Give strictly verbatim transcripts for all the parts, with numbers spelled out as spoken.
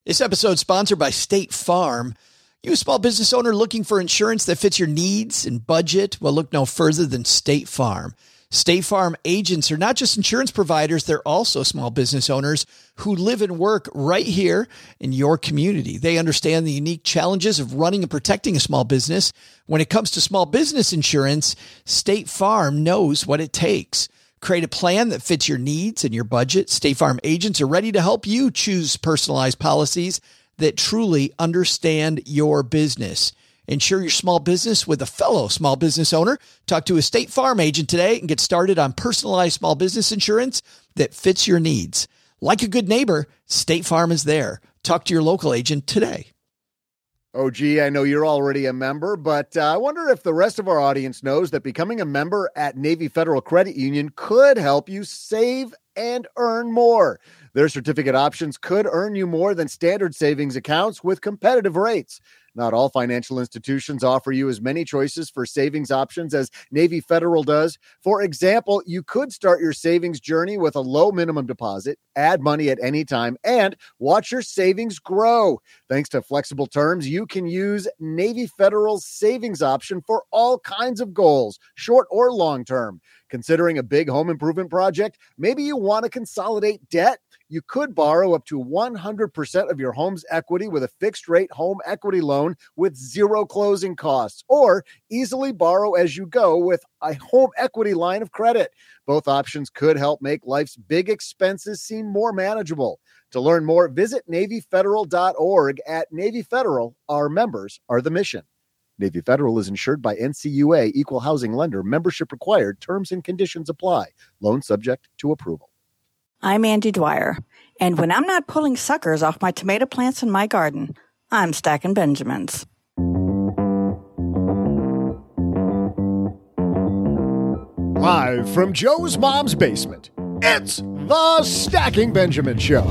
This episode is sponsored by State Farm. You a small business owner looking for insurance that fits your needs and budget? Well, look no further than State Farm. State Farm agents are not just insurance providers, they're also small business owners who live and work right here in your community. They understand the unique challenges of running and protecting a small business. When it comes to small business insurance, State Farm knows what it takes. Create a plan that fits your needs and your budget. State Farm agents are ready to help you choose personalized policies that truly understand your business. Insure your small business with a fellow small business owner. Talk to a State Farm agent today and get started on personalized small business insurance that fits your needs. Like a good neighbor, State Farm is there. Talk to your local agent today. Oh, gee, I know you're already a member, but uh, I wonder if the rest of our audience knows that becoming a member at Navy Federal Credit Union could help you save and earn more. Their certificate options could earn you more than standard savings accounts with competitive rates. Not all financial institutions offer you as many choices for savings options as Navy Federal does. For example, you could start your savings journey with a low minimum deposit, add money at any time, and watch your savings grow. Thanks to flexible terms, you can use Navy Federal's savings option for all kinds of goals, short or long term. Considering a big home improvement project, maybe you want to consolidate debt. You could borrow up to one hundred percent of your home's equity with a fixed-rate home equity loan with zero closing costs, or easily borrow as you go with a home equity line of credit. Both options could help make life's big expenses seem more manageable. To learn more, visit Navy Federal dot org. At Navy Federal, our members are the mission. Navy Federal is insured by N C U A, Equal Housing Lender. Membership required. Terms and conditions apply. Loan subject to approval. I'm Andy Dwyer, and when I'm not pulling suckers off my tomato plants in my garden, I'm stacking Benjamins. Live from Joe's mom's basement, it's the Stacking Benjamin Show.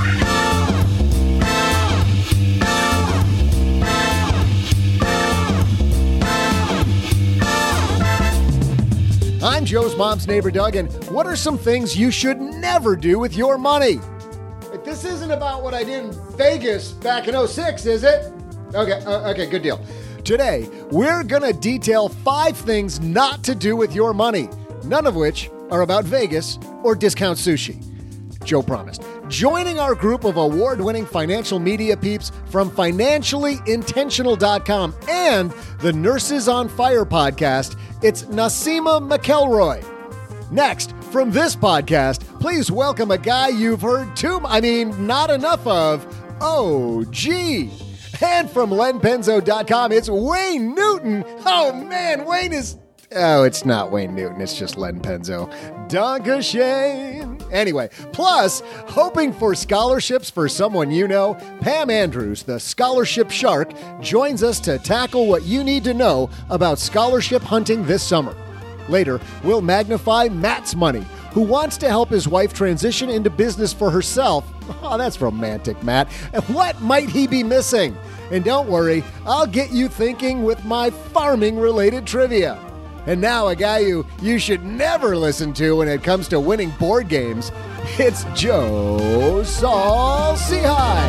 I'm Joe's mom's neighbor, Doug, and what are some things you should never do with your money? This isn't about what I did in Vegas back in oh six, is it? Okay, uh, okay, good deal. Today, we're going to detail five things not to do with your money, none of which are about Vegas or discount sushi. Joe promised. Joining our group of award-winning financial media peeps from financially intentional dot com and the Nurses on Fire podcast, it's Nassima McElroy. Next, from this podcast, please welcome a guy you've heard too, I mean, not enough of, oh, gee. And from Len Penzo dot com, it's Wayne Newton. Oh, man, Wayne is... Oh, it's not Wayne Newton. It's just Len Penzo. Dankeschön. Anyway, plus, hoping for scholarships for someone you know, Pam Andrews, the scholarship shark, joins us to tackle what you need to know about scholarship hunting this summer. Later, we'll magnify Matt's money, who wants to help his wife transition into business for herself. Oh, that's romantic, Matt. And what might he be missing? And don't worry, I'll get you thinking with my farming-related trivia. And now a guy you, you should never listen to when it comes to winning board games. It's Joe Saul-Sehy.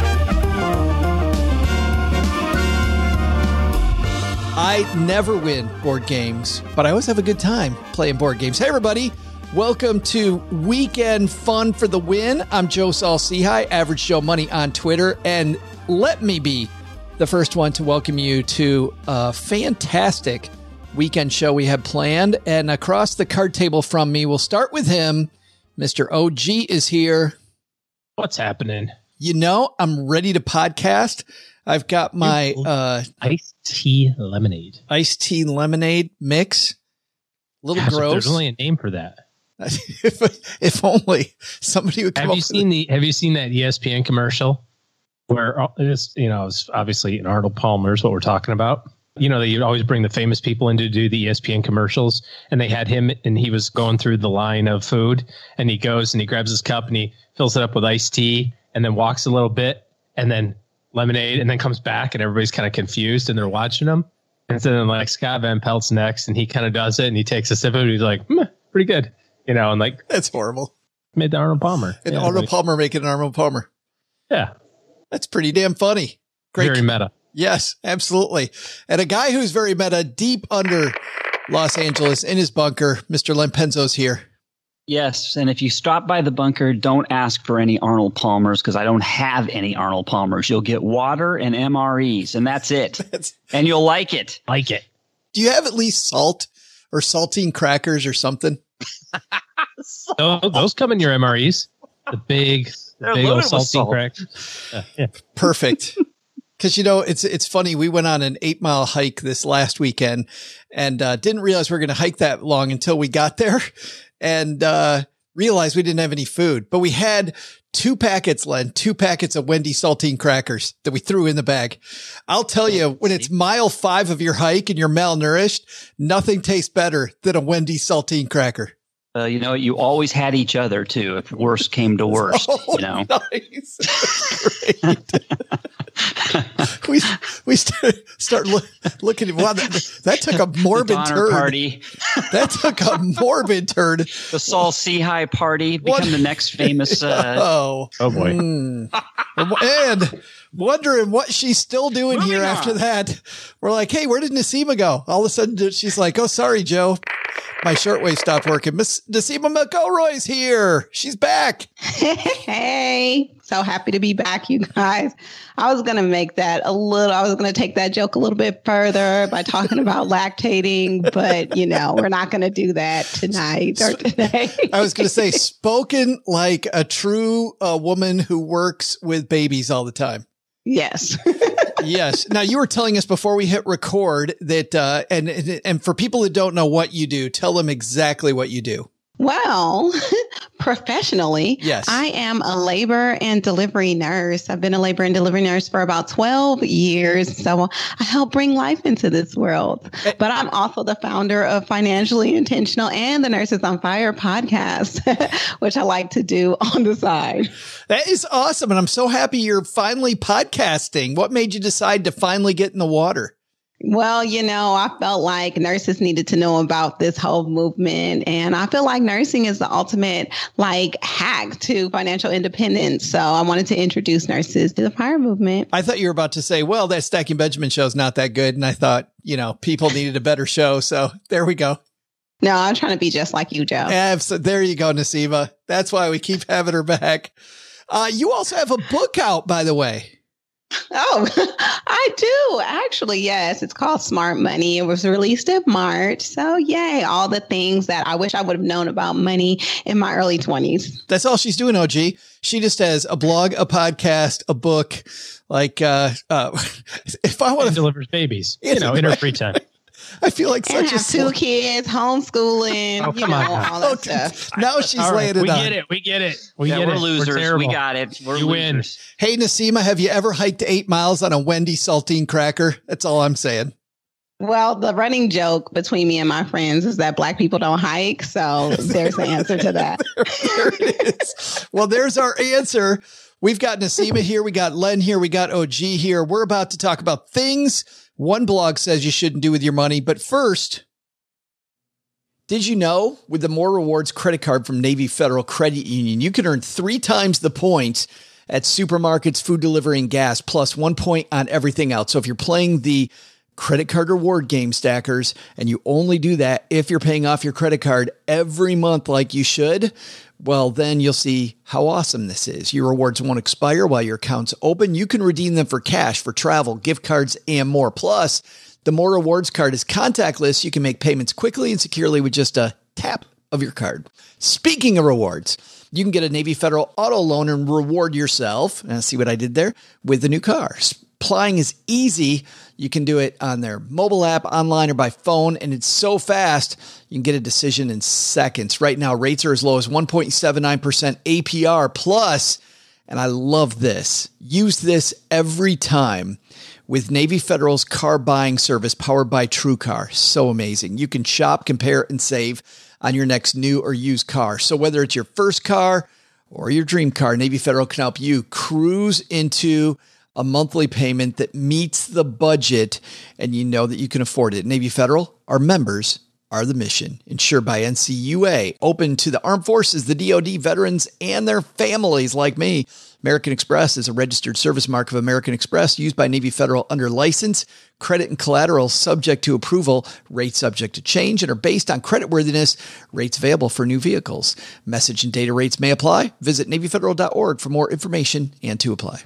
I never win board games, but I always have a good time playing board games. Hey, everybody. Welcome to Weekend Fun for the Win. I'm Joe Saul-Sehy, Average Joe Money on Twitter. And let me be the first one to welcome you to a fantastic weekend show we have planned. And across the card table from me, we'll start with him. Mister O G is here. What's happening? You know, I'm ready to podcast. I've got my uh, iced tea lemonade. Iced tea lemonade mix. A little Gosh, gross. There's only a name for that. if, if only somebody would come have up you with seen it. the Have you seen that E S P N commercial where it's, you know, it's obviously Arnold Palmer is what we're talking about. You know, they always bring the famous people in to do the E S P N commercials, and they had him, and he was going through the line of food, and he goes and he grabs his cup and he fills it up with iced tea, and then walks a little bit, and then lemonade, and then comes back, and everybody's kind of confused, and they're watching him. And so then, like, Scott Van Pelt's next, and he kind of does it, and he takes a sip of it, and he's like, hmm, pretty good, you know, and like that's horrible. Made the Arnold Palmer, and yeah, Arnold like, Palmer making an Arnold Palmer. Yeah. That's pretty damn funny. Great. Very meta. Yes, absolutely. And a guy who's very meta deep under Los Angeles in his bunker, Mister Len Penzo's here. Yes, and if you stop by the bunker, don't ask for any Arnold Palmers because I don't have any Arnold Palmers. You'll get water and M R Es, and that's it. That's, and you'll like it. Like it. Do you have at least salt or saltine crackers or something? those, those come in your M R Es. The big, the big old saltine salt. crackers. Uh, yeah. Perfect. Because, you know, it's it's funny. We went on an eight mile hike this last weekend and uh, didn't realize we were going to hike that long until we got there. And uh, realized we didn't have any food, but we had two packets, Len, two packets of Wendy's saltine crackers that we threw in the bag. I'll tell you, when it's mile five of your hike and you're malnourished, nothing tastes better than a Wendy's saltine cracker. Uh, you know, you always had each other too. If worst came to worst, oh, you know. Nice. That's great. we we start, start look, looking at wow, that, that took a morbid turn. Party. That took a morbid turn. The Saul Seahigh party become what? the next famous. Uh, oh, oh boy! Mm. And wondering what she's still doing Moving here on. After that. We're like, hey, where did Nasima go? All of a sudden, she's like, oh, sorry, Joe. My shortwave stopped working. Miss Nasima McElroy's here. She's back. Hey, so happy to be back, you guys. I was going to make that a little, I was going to take that joke a little bit further by talking about lactating, but you know, we're not going to do that tonight or today. I was going to say, spoken like a true uh, woman who works with babies all the time. Yes. Yes. Now, you were telling us before we hit record that, uh, and, and for people that don't know what you do, tell them exactly what you do. Well, professionally, yes. I am a labor and delivery nurse. I've been a labor and delivery nurse for about twelve years. So I help bring life into this world. But I'm also the founder of Financially Intentional and the Nurses on Fire podcast, which I like to do on the side. That is awesome. And I'm so happy you're finally podcasting. What made you decide to finally get in the water? Well, you know, I felt like nurses needed to know about this whole movement. And I feel like nursing is the ultimate like hack to financial independence. So I wanted to introduce nurses to the FIRE movement. I thought you were about to say, well, that Stacking Benjamin show is not that good. And I thought, you know, people needed a better show. So there we go. No, I'm trying to be just like you, Joe. Absolutely. There you go, Nasima. That's why we keep having her back. Uh, you also have a book out, by the way. Oh, I do. Actually, yes. It's called Smart Money. It was released in March. So, yay. All the things that I wish I would have known about money in my early twenties. That's all she's doing, O G. She just has a blog, a podcast, a book. Like, uh, uh, if I want to. delivers babies, you know, in her free time. I feel like and such have a sl- two kids, homeschooling, oh, you know, on. all that okay. stuff. Now she's all laying right. it we on. We get it. We get it. We yeah, get we're it. losers. We're we got it. We're you losers. Win. Hey, Nasima, have you ever hiked eight miles on a Wendy's saltine cracker? That's all I'm saying. Well, the running joke between me and my friends is that Black people don't hike. So there's the answer to that. there, there it is. Well, there's our answer. We've got Nasima here. We got Len here. We got O G here. We're about to talk about things one blog says you shouldn't do with your money. But first, did you know with the More Rewards credit card from Navy Federal Credit Union, you can earn three times the points at supermarkets, food delivery, and gas, plus one point on everything else. So if you're playing the credit card reward game, Stackers, and you only do that if you're paying off your credit card every month like you should, well, then you'll see how awesome this is. Your rewards won't expire while your account's open. You can redeem them for cash, for travel, gift cards, and more. Plus, the More Rewards card is contactless. You can make payments quickly and securely with just a tap of your card. Speaking of rewards, you can get a Navy Federal auto loan and reward yourself. And see what I did there? With the new car. Applying is easy. You can do it on their mobile app, online, or by phone, and it's so fast, you can get a decision in seconds. Right now, rates are as low as one point seven nine percent A P R plus, and I love this. Use this every time with Navy Federal's car buying service powered by TrueCar. So amazing. You can shop, compare, and save on your next new or used car. So whether it's your first car or your dream car, Navy Federal can help you cruise into a monthly payment that meets the budget and you know that you can afford it. Navy Federal, our members are the mission. Insured by N C U A. Open to the armed forces, the D O D, veterans, and their families like me. American Express is a registered service mark of American Express used by Navy Federal under license. Credit and collateral subject to approval. Rates subject to change and are based on creditworthiness. Rates available for new vehicles. Message and data rates may apply. Visit Navy Federal dot org for more information and to apply.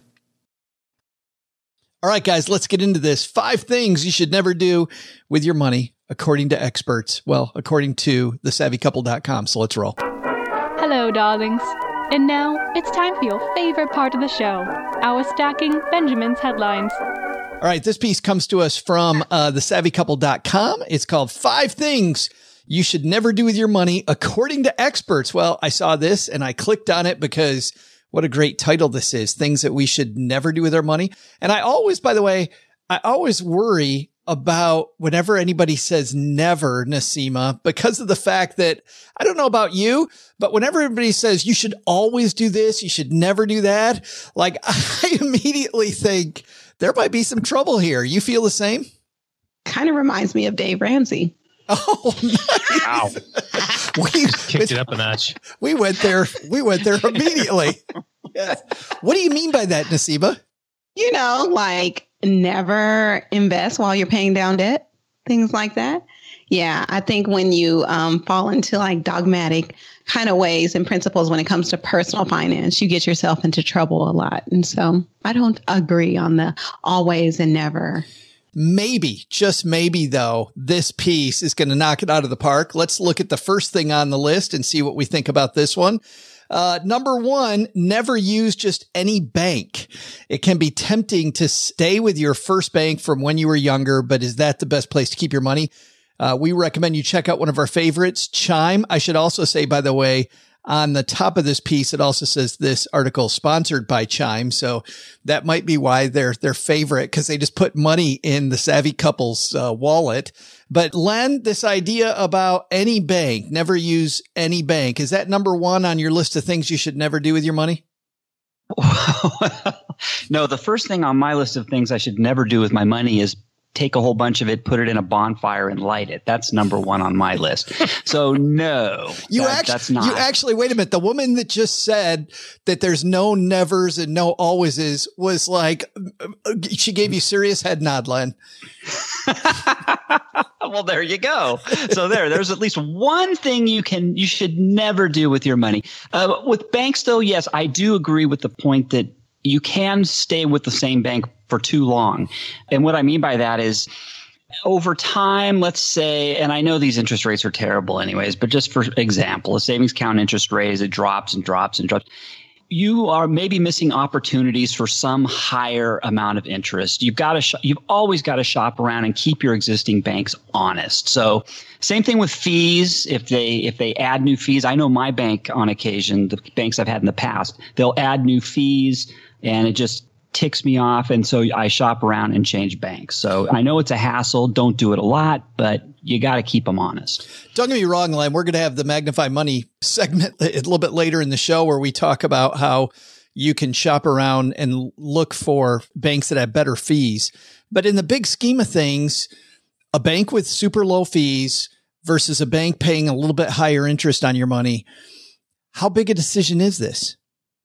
All right, guys, let's get into this. Five things you should never do with your money, according to experts. Well, according to the savvy couple dot com. So let's roll. Hello, darlings. And now it's time for your favorite part of the show, our Stacking Benjamin's headlines. All right, this piece comes to us from uh, the savvy couple dot com. It's called Five Things You Should Never Do With Your Money, According to Experts. Well, I saw this and I clicked on it because what a great title this is, Things That We Should Never Do With Our Money. And I always, by the way, I always worry about whenever anybody says never, Naseema, because of the fact that I don't know about you, but whenever everybody says you should always do this, you should never do that, like I immediately think there might be some trouble here. You feel the same? Kind of reminds me of Dave Ramsey. Oh, nice. Wow. we kicked it up a notch. We went there. We went there immediately. Yes. What do you mean by that, Naseema? You know, like never invest while you're paying down debt, things like that. Yeah, I think when you um, fall into like dogmatic kind of ways and principles when it comes to personal finance, you get yourself into trouble a lot. And so I don't agree on the always and never. Maybe, just maybe, though, this piece is going to knock it out of the park. Let's look at the first thing on the list and see what we think about this one. Uh, number one, never use just any bank. It can be tempting to stay with your first bank from when you were younger, but is that the best place to keep your money? Uh, we recommend you check out one of our favorites, Chime. I should also say, by the way, on the top of this piece, it also says this article sponsored by Chime. So that might be why they're their favorite, because they just put money in the savvy couple's uh, wallet. But Len, this idea about any bank, never use any bank, is that number one on your list of things you should never do with your money? No, the first thing on my list of things I should never do with my money is take a whole bunch of it, put it in a bonfire and light it. That's number one on my list. So no, you that, actually, that's not. You actually, wait a minute. The woman that just said that there's no nevers and no alwayses was like, she gave you serious head nod, Len. Well, there you go. So there, there's at least one thing you can, you should never do with your money. Uh, with banks though, yes, I do agree with the point that you can stay with the same bank for too long. And what I mean by that is over time, let's say, and I know these interest rates are terrible anyways, but just for example, a savings account interest rate, as it drops and drops and drops, you are maybe missing opportunities for some higher amount of interest. You've got to, sh- you've always got to shop around and keep your existing banks honest. So same thing with fees. If they, if they add new fees, I know my bank on occasion, the banks I've had in the past, they'll add new fees and it just ticks me off. And so I shop around and change banks. So I know it's a hassle. Don't do it a lot, but you got to keep them honest. Don't get me wrong, Len. We're going to have the Magnify Money segment a little bit later in the show where we talk about how you can shop around and look for banks that have better fees. But in the big scheme of things, a bank with super low fees versus a bank paying a little bit higher interest on your money, how big a decision is this?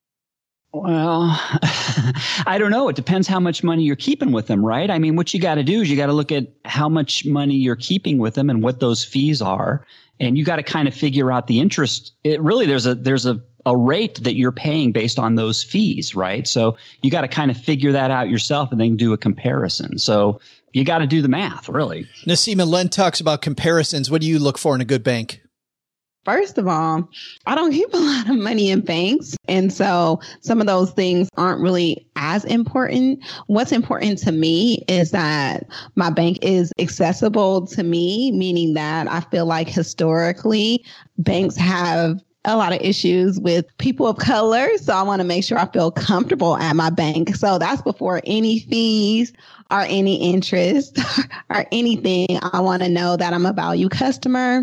Well, I don't know. It depends how much money you're keeping with them, right? I mean, what you got to do is you got to look at how much money you're keeping with them and what those fees are. And you got to kind of figure out the interest. It really, there's a, there's a, a rate that you're paying based on those fees, right? So you got to kind of figure that out yourself and then do a comparison. So you got to do the math, really. Naseema, Len talks about comparisons. What do you look for in a good bank? First of all, I don't keep a lot of money in banks. And so some of those things aren't really as important. What's important to me is that my bank is accessible to me, meaning that I feel like historically banks have a lot of issues with people of color. So I want to make sure I feel comfortable at my bank. So that's before any fees or any interest or anything. I want to know that I'm a value customer.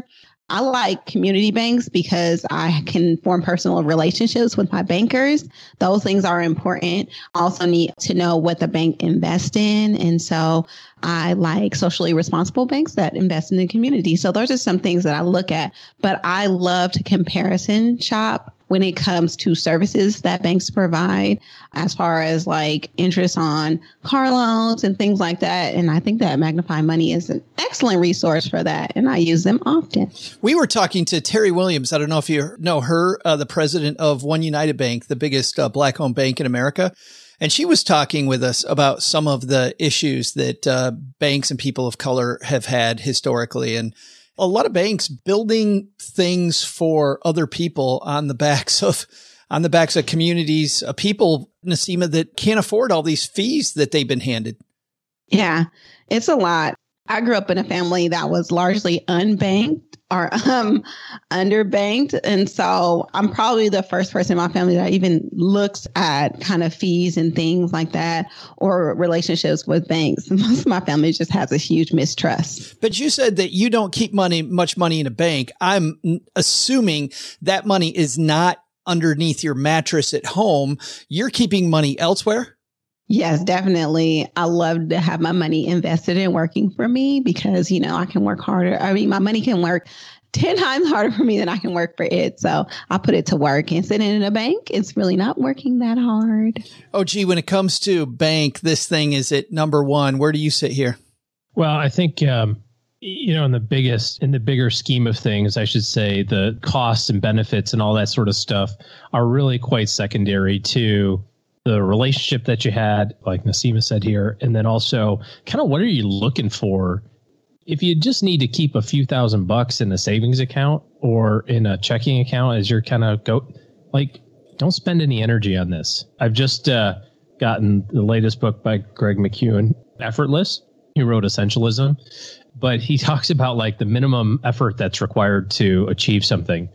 I like community banks because I can form personal relationships with my bankers. Those things are important. I also need to know what the bank invests in. And so I like socially responsible banks that invest in the community. So those are some things that I look at. But I love to comparison shop when it comes to services that banks provide, as far as like interest on car loans and things like that. And I think that Magnify Money is an excellent resource for that. And I use them often. We were talking to Terry Williams. I don't know if you know her, uh, the president of One United Bank, the biggest uh, black-owned bank in America. And she was talking with us about some of the issues that uh, banks and people of color have had historically. And a lot of banks building things for other people on the backs of, on the backs of communities, uh, people, Naseema, that can't afford all these fees that they've been handed. Yeah, it's a lot. I grew up in a family that was largely unbanked or um, underbanked. And so I'm probably the first person in my family that even looks at kind of fees and things like that or relationships with banks. Most of my family just has a huge mistrust. But you said that you don't keep money, much money in a bank. I'm assuming that money is not underneath your mattress at home. You're keeping money elsewhere? Yes, definitely. I love to have my money invested in working for me because, you know, I can work harder. I mean, my money can work ten times harder for me than I can work for it. So I put it to work, and sitting in a bank, it's really not working that hard. Oh, gee, when it comes to bank, this thing is at number one. Where do you sit here? Well, I think, um, you know, in the biggest, in the bigger scheme of things, I should say the costs and benefits and all that sort of stuff are really quite secondary to the relationship that you had, like Naseema said here, and then also kind of what are you looking for? If you just need to keep a few thousand bucks in a savings account or in a checking account as you're kind of go, like, don't spend any energy on this. I've just uh, gotten the latest book by Greg McKeown, Effortless. He wrote Essentialism, but he talks about like the minimum effort that's required to achieve something.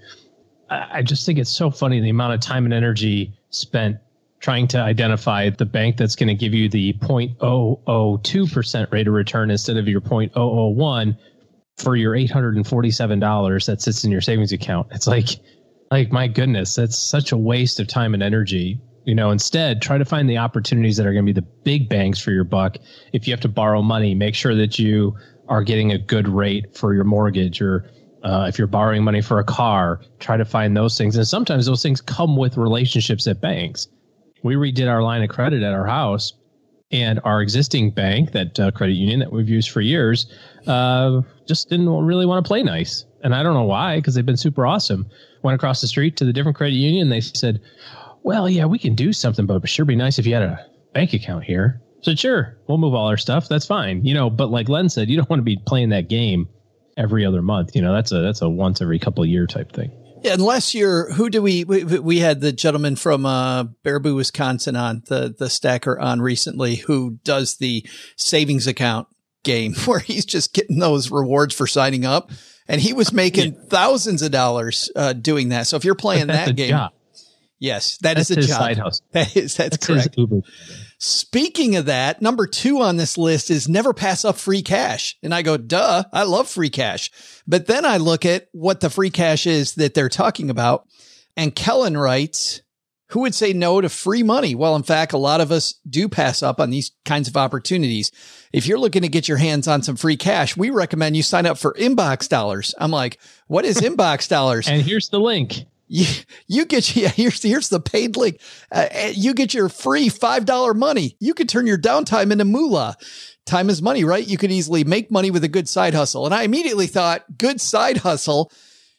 I, I just think it's so funny the amount of time and energy spent trying to identify the bank that's going to give you the zero point zero zero two percent rate of return instead of your zero point zero zero one for your eight hundred forty-seven dollars that sits in your savings account. It's like, like, my goodness, that's such a waste of time and energy. You know, instead, try to find the opportunities that are going to be the big bangs for your buck. If you have to borrow money, make sure that you are getting a good rate for your mortgage, or uh, if you're borrowing money for a car, try to find those things. And sometimes those things come with relationships at banks. We redid our line of credit at our house, and our existing bank, that uh, credit union that we've used for years, uh, just didn't really want to play nice. And I don't know why, because they've been super awesome. Went across the street to the different credit union. They said, well, yeah, we can do something, but it would sure be nice if you had a bank account here. I said, sure, we'll move all our stuff. That's fine. You know, but like Len said, you don't want to be playing that game every other month. You know, that's a that's a once every couple of year type thing. Yeah, unless you're, who do we, we, we had the gentleman from uh, Baraboo, Wisconsin on, the, the stacker on recently, who does the savings account game where he's just getting those rewards for signing up. And he was making yeah. thousands of dollars uh, doing that. So if you're playing that game, job. yes, that that's is a his job. Side hustle. That is, that's, that's correct. His Uber. Speaking of that, number two on this list is never pass up free cash. And I go, duh, I love free cash. But then I look at what the free cash is that they're talking about. And Kellen writes, who would say no to free money? Well, in fact, a lot of us do pass up on these kinds of opportunities. If you're looking to get your hands on some free cash, we recommend you sign up for Inbox Dollars. I'm like, what is Inbox Dollars? And here's the link. You, you get, yeah, here's, here's the paid link. Uh, you get your free five dollars money. You could turn your downtime into moolah. Time is money, right? You could easily make money with a good side hustle. And I immediately thought, good side hustle.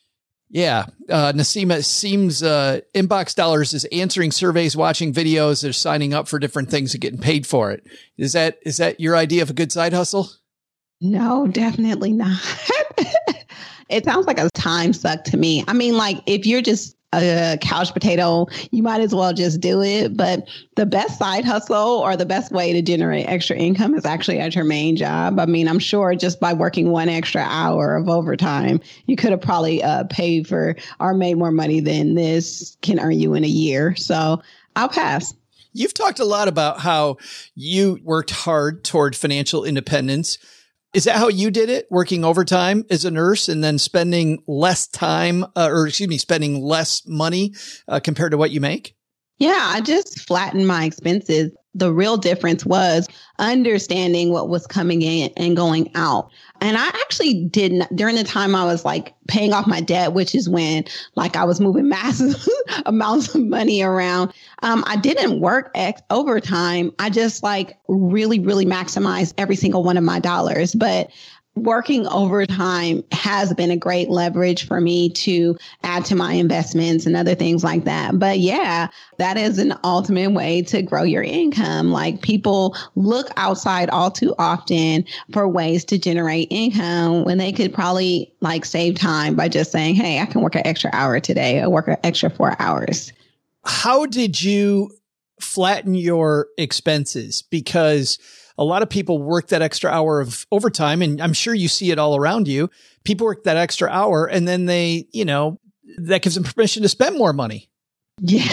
Yeah. Uh, Naseema, seems, uh, Inbox Dollars is answering surveys, watching videos. They're signing up for different things and getting paid for it. Is that, is that your idea of a good side hustle? No, definitely not. It sounds like a time suck to me. I mean, like, if you're just a couch potato, you might as well just do it. But the best side hustle or the best way to generate extra income is actually at your main job. I mean, I'm sure just by working one extra hour of overtime, you could have probably uh, paid for or made more money than this can earn you in a year. So I'll pass. You've talked a lot about how you worked hard toward financial independence. Is that how you did it? Working overtime as a nurse and then spending less time, uh, or excuse me, spending less money uh, compared to what you make? Yeah, I just flattened my expenses. The real difference was understanding what was coming in and going out. And I actually didn't, during the time I was like paying off my debt, which is when like I was moving massive amounts of money around. Um, I didn't work ex- overtime. I just like really, really maximized every single one of my dollars. But working overtime has been a great leverage for me to add to my investments and other things like that. But yeah, that is an ultimate way to grow your income. Like people look outside all too often for ways to generate income when they could probably like save time by just saying, hey, I can work an extra hour today or work an extra four hours. How did you flatten your expenses? Because a lot of people work that extra hour of overtime, and I'm sure you see it all around you. People work that extra hour and then they, you know, that gives them permission to spend more money. Yeah.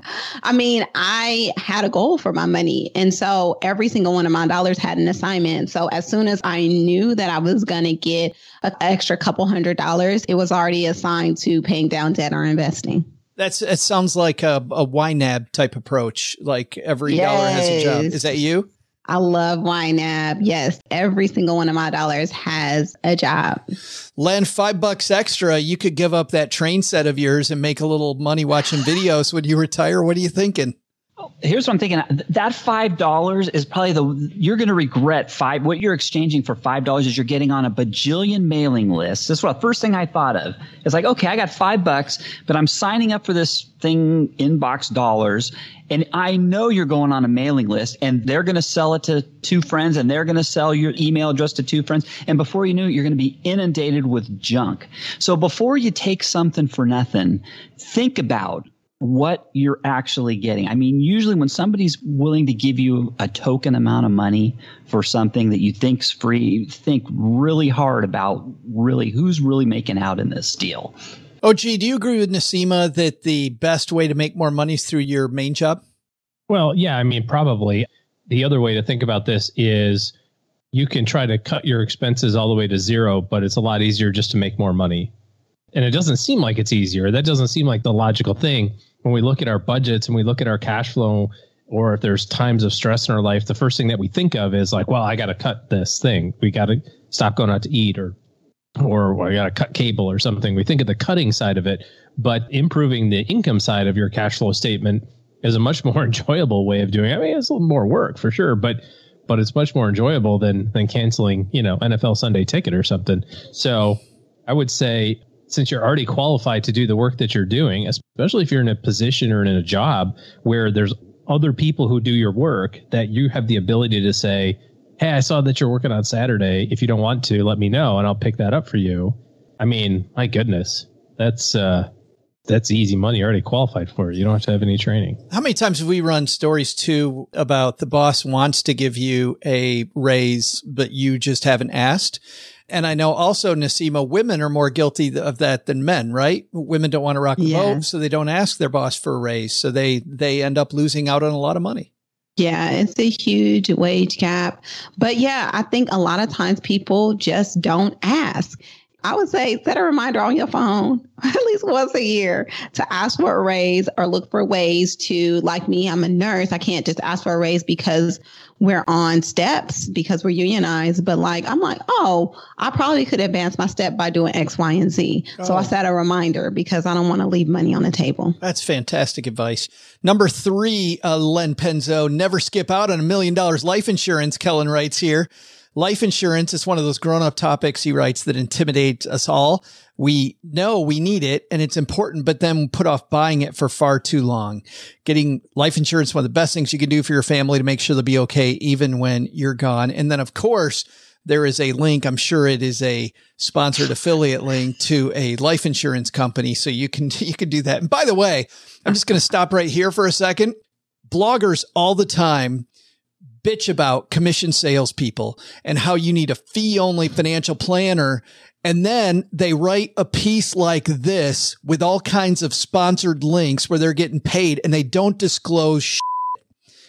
I mean, I had a goal for my money. And so every single one of my dollars had an assignment. So as soon as I knew that I was going to get an extra couple hundred dollars, it was already assigned to paying down debt or investing. That's, it sounds like a, a Y NAB type approach. Like every yes. dollar has a job. Is that you? I love Y NAB. Yes. Every single one of my dollars has a job. Len, five bucks extra. You could give up that train set of yours and make a little money watching videos when you retire. What are you thinking? Here's what I'm thinking. That five dollars is probably the, you're going to regret five. What you're exchanging for five dollars is you're getting on a bajillion mailing lists. That's what the first thing I thought of. It's like, okay, I got five bucks, but I'm signing up for this thing, Inbox Dollars. And I know you're going on a mailing list and they're going to sell it to two friends and they're going to sell your email address to two friends. And before you know it, you're going to be inundated with junk. So before you take something for nothing, think about what you're actually getting. I mean, usually when somebody's willing to give you a token amount of money for something that you think's free, think really hard about really who's really making out in this deal. Oh, gee, do you agree with Naseema that the best way to make more money is through your main job? Well, yeah, I mean, probably. The other way to think about this is you can try to cut your expenses all the way to zero, but it's a lot easier just to make more money. And it doesn't seem like it's easier. That doesn't seem like the logical thing. When we look at our budgets and we look at our cash flow, or if there's times of stress in our life, the first thing that we think of is like, well, I got to cut this thing. We got to stop going out to eat, or or I got to cut cable or something. We think of the cutting side of it, but improving the income side of your cash flow statement is a much more enjoyable way of doing it. I mean, it's a little more work for sure, but but it's much more enjoyable than than canceling, you know, N F L Sunday Ticket or something. So I would say, since you're already qualified to do the work that you're doing, especially if you're in a position or in a job where there's other people who do your work, that you have the ability to say, hey, I saw that you're working on Saturday. If you don't want to, let me know and I'll pick that up for you. I mean, my goodness, that's uh, that's easy money. You're already qualified for it. You don't have to have any training. How many times have we run stories too about the boss wants to give you a raise, but you just haven't asked? And I know also, Naseema, women are more guilty of that than men, right? Women don't want to rock the yeah. boat, so they don't ask their boss for a raise. So they, they end up losing out on a lot of money. Yeah, it's a huge wage gap. But yeah, I think a lot of times people just don't ask. I would say set a reminder on your phone at least once a year to ask for a raise or look for ways to, like me, I'm a nurse. I can't just ask for a raise because we're on steps, because we're unionized. But like, I'm like, oh, I probably could advance my step by doing X, Y, and Z. Oh. So I set a reminder because I don't want to leave money on the table. That's fantastic advice. Number three, uh, Len Penzo, never skip out on a million dollars life insurance. Kellen writes here. Life insurance is one of those grown-up topics, he writes, that intimidate us all. We know we need it and it's important, but then put off buying it for far too long. Getting life insurance is one of the best things you can do for your family to make sure they'll be okay even when you're gone. And then, of course, there is a link. I'm sure it is a sponsored affiliate link to a life insurance company. So you can, you can do that. And by the way, I'm just going to stop right here for a second. Bloggers all the time bitch about commission salespeople and how you need a fee-only financial planner. And then they write a piece like this with all kinds of sponsored links where they're getting paid and they don't disclose shit.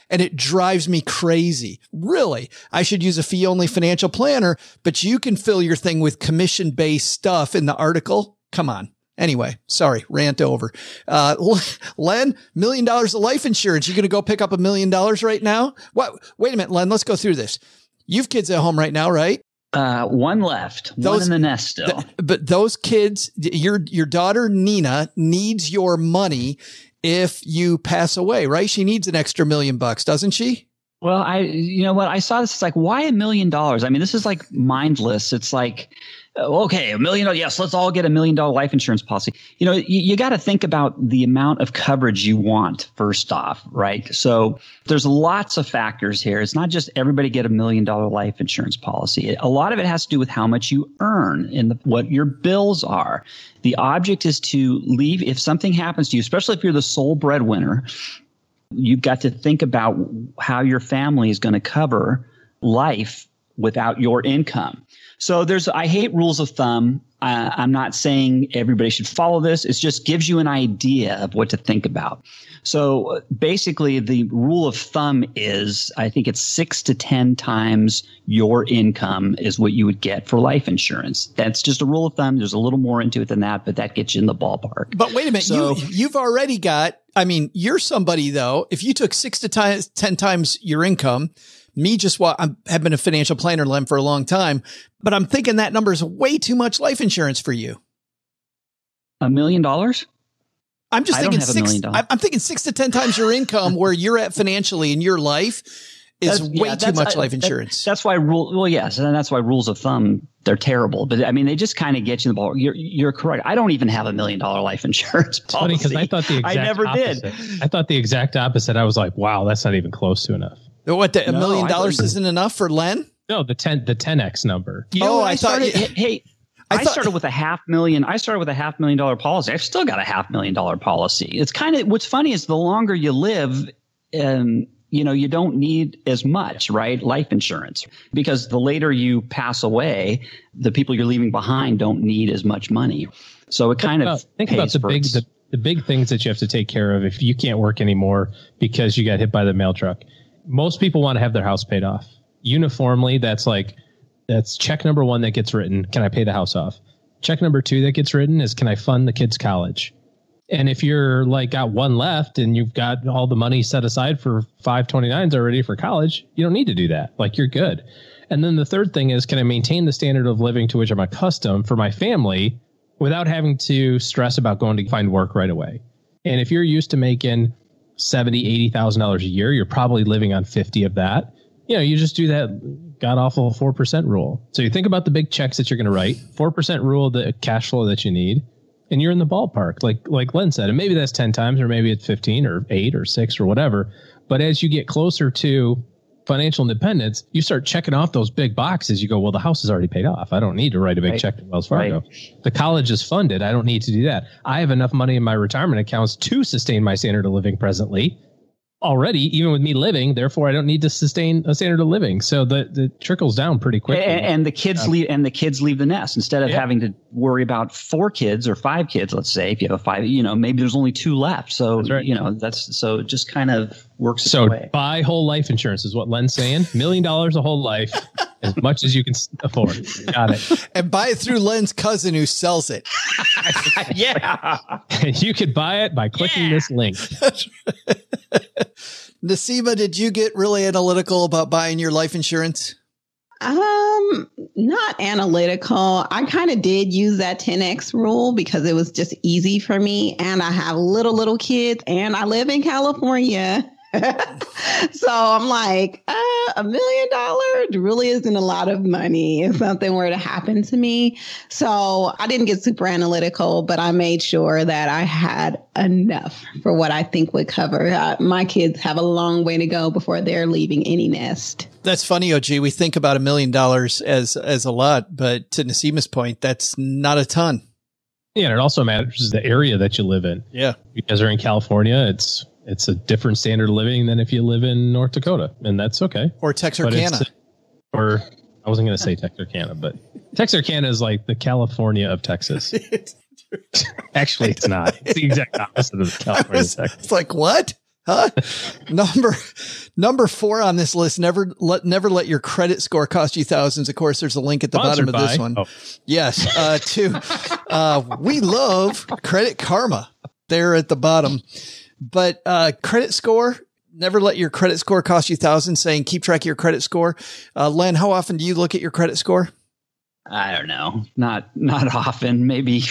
and it drives me crazy. Really, I should use a fee-only financial planner, but you can fill your thing with commission-based stuff in the article. Come on. Anyway, sorry, rant over. Uh, Len, million dollars of life insurance. You going to go pick up a million dollars right now? What? Wait a minute, Len, let's go through this. You've kids at home right now, right? Uh, one left, those, one in the nest still. Th- but those kids, your, your daughter, Nina, needs your money if you pass away, right? She needs an extra million bucks, doesn't she? Well, I, you know what? I saw this. It's like, why a million dollars? I mean, this is like mindless. It's like, okay, a million dollars. Yes, let's all get a million dollar life insurance policy. You know, you, you got to think about the amount of coverage you want first off, right? So there's lots of factors here. It's not just everybody get a million dollar life insurance policy. A lot of it has to do with how much you earn and the, what your bills are. The object is to leave, if something happens to you, especially if you're the sole breadwinner, you've got to think about how your family is going to cover life without your income. So there's, I hate rules of thumb. Uh, I'm not saying everybody should follow this. It just gives you an idea of what to think about. So basically the rule of thumb is, I think it's six to ten times your income is what you would get for life insurance. That's just a rule of thumb. There's a little more into it than that, but that gets you in the ballpark. But wait a minute. So, you, you've already got, I mean, you're somebody though, if you took six to ten, ten times your income, me just what I have been a financial planner, Len, for a long time, but I'm thinking that number is way too much life insurance for you. A million dollars? I'm just I thinking don't have six. a million dollars. I'm thinking six to ten times your income where you're at financially in your life is that's, way yeah, too much uh, life that, insurance. That's why rule. Well, yes, and that's why rules of thumb, they're terrible. But I mean, they just kind of get you in the ball. You're you're correct. I don't even have a million dollar life insurance policy. It's funny because I thought the exact I never opposite. did. I thought the exact opposite. I was like, wow, that's not even close to enough. What, the, a No, million I dollars wouldn't. isn't enough for Len? No, the ten the ten X number. You know, Oh, what I thought started, you- hey, I I, thought- started with a half million. I started with a half million dollar policy. I've still got a half million dollar policy. It's kind of, what's funny is the longer you live, um, you know, you don't need as much, right? Life insurance, because the later you pass away, the people you're leaving behind don't need as much money. So it kind think of about, think pays about the for big its- the, the big things that you have to take care of if you can't work anymore because you got hit by the mail truck. Most people want to have their house paid off. Uniformly, that's like that's check number one that gets written. Can I pay the house off? Check number two that gets written is, can I fund the kids' college? And if you're like got one left and you've got all the money set aside for five twenty-nines already for college, you don't need to do that. Like, you're good. And then the third thing is, can I maintain the standard of living to which I'm accustomed for my family without having to stress about going to find work right away? And if you're used to making seventy thousand dollars, eighty thousand dollars a year, you're probably living on fifty of that. You know, you just do that god awful four percent rule. So you think about the big checks that you're going to write, four percent rule, the cash flow that you need, and you're in the ballpark, like like Len said. And maybe that's ten times, or maybe it's fifteen or eight or six or whatever. But as you get closer to financial independence, you start checking off those big boxes. You go, well, the house is already paid off. I don't need to write a big Right. check to Wells Fargo. Right. The college is funded. I don't need to do that. I have enough money in my retirement accounts to sustain my standard of living presently already, even with me living. Therefore, I don't need to sustain a standard of living. So the, the trickles down pretty quickly. And, and the kids Um, leave, and the kids leave the nest instead of Yeah. having to worry about four kids or five kids. Let's say if you have a five, you know, maybe there's only two left. So That's right. you know, that's so it just kind of works its So way. buy whole life insurance is what Len's saying. Million dollars a whole life, as much as you can s- afford. Got it. And buy it through Len's cousin who sells it. Yeah. And you could buy it by clicking this link. Nasima, did you get really analytical about buying your life insurance? Um, not analytical. I kind of did use that ten X rule because it was just easy for me. And I have little, little kids and I live in California. So I'm like, uh, a million dollars really isn't a lot of money if something were to happen to me. So I didn't get super analytical, but I made sure that I had enough for what I think would cover. Uh, my kids have a long way to go before they're leaving any nest. That's funny, O G. We think about a million dollars as as a lot, but to Nasima's point, that's not a ton. Yeah, and it also matters the area that you live in. Yeah. Because they're in California, it's it's a different standard of living than if you live in North Dakota, and that's okay. Or But Texarkana. it's- Or I wasn't going to say Texarkana, but Texarkana is like the California of Texas. Actually, it's not. It's the exact opposite of the I California of was- Texas. It's like, what? Huh? number number four on this list. Never let never let your credit score cost you thousands. Of course, there's a link at the Sponsored bottom of this by- one. Oh. Yes. Uh, to uh, we love Credit Karma there at the bottom, but uh, credit score. Never let your credit score cost you thousands. Saying keep track of your credit score. Uh, Len, how often do you look at your credit score? I don't know. Not not often. Maybe,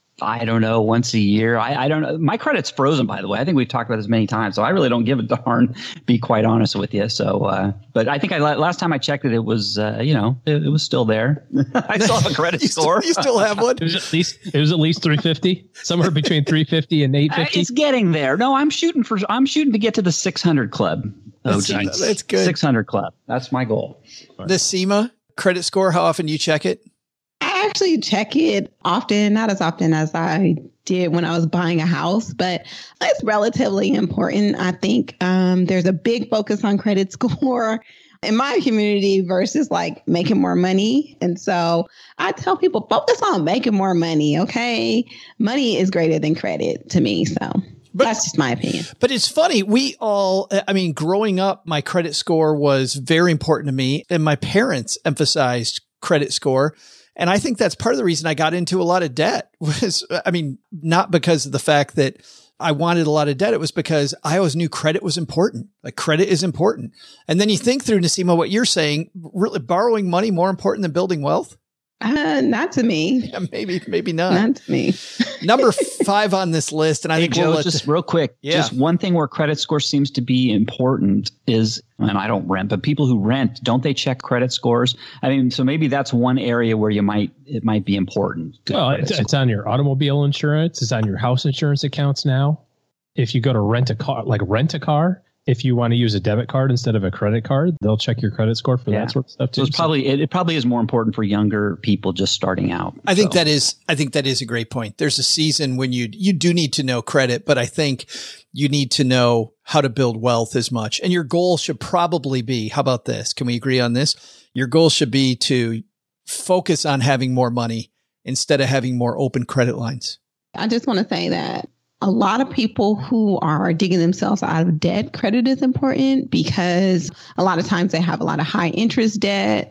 I don't know, once a year. I, I don't know. My credit's frozen, by the way. I think we've talked about this many times, so I really don't give a darn, be quite honest with you. So, uh, but I think I last time I checked it, it was, uh, you know, it, it was still there. I still have a credit you score. Still, you still have one? It was at least it was at least three fifty, somewhere between three fifty and eight fifty. It's getting there. No, I'm shooting for. I'm shooting to get to the six hundred club. Oh, That's, geez. that's good. six hundred club. That's my goal. The S E M A credit score. How often do you check it? I actually check it often, not as often as I did when I was buying a house, but it's relatively important. I think um, there's a big focus on credit score in my community versus like making more money. And so I tell people, focus on making more money. Okay. Money is greater than credit to me. So but, that's just my opinion. But it's funny. We all, I mean, growing up, my credit score was very important to me, and my parents emphasized credit score. And I think that's part of the reason I got into a lot of debt was, I mean, not because of the fact that I wanted a lot of debt. It was because I always knew credit was important. Like credit is important. And then you think through, Naseema, what you're saying, really borrowing money more important than building wealth? Uh, not to me. Yeah, maybe, maybe not. Not to me. Number five on this list. And I hey, think Joe, we'll let just the, real quick, yeah. just one thing where credit score seems to be important is, and I don't rent, but people who rent, don't they check credit scores? I mean, so maybe that's one area where you might, it might be important. Well, it's, it's on your automobile insurance. It's on your house insurance accounts now. If you go to rent a car, like rent a car, if you want to use a debit card instead of a credit card, they'll check your credit score for yeah. that sort of stuff too. So it's probably, it, it probably is more important for younger people just starting out. I think so. that is, I think that is a great point. There's a season when you, you do need to know credit, but I think you need to know how to build wealth as much. And your goal should probably be, how about this? Can we agree on this? Your goal should be to focus on having more money instead of having more open credit lines. I just want to say that a lot of people who are digging themselves out of debt, credit is important because a lot of times they have a lot of high interest debt.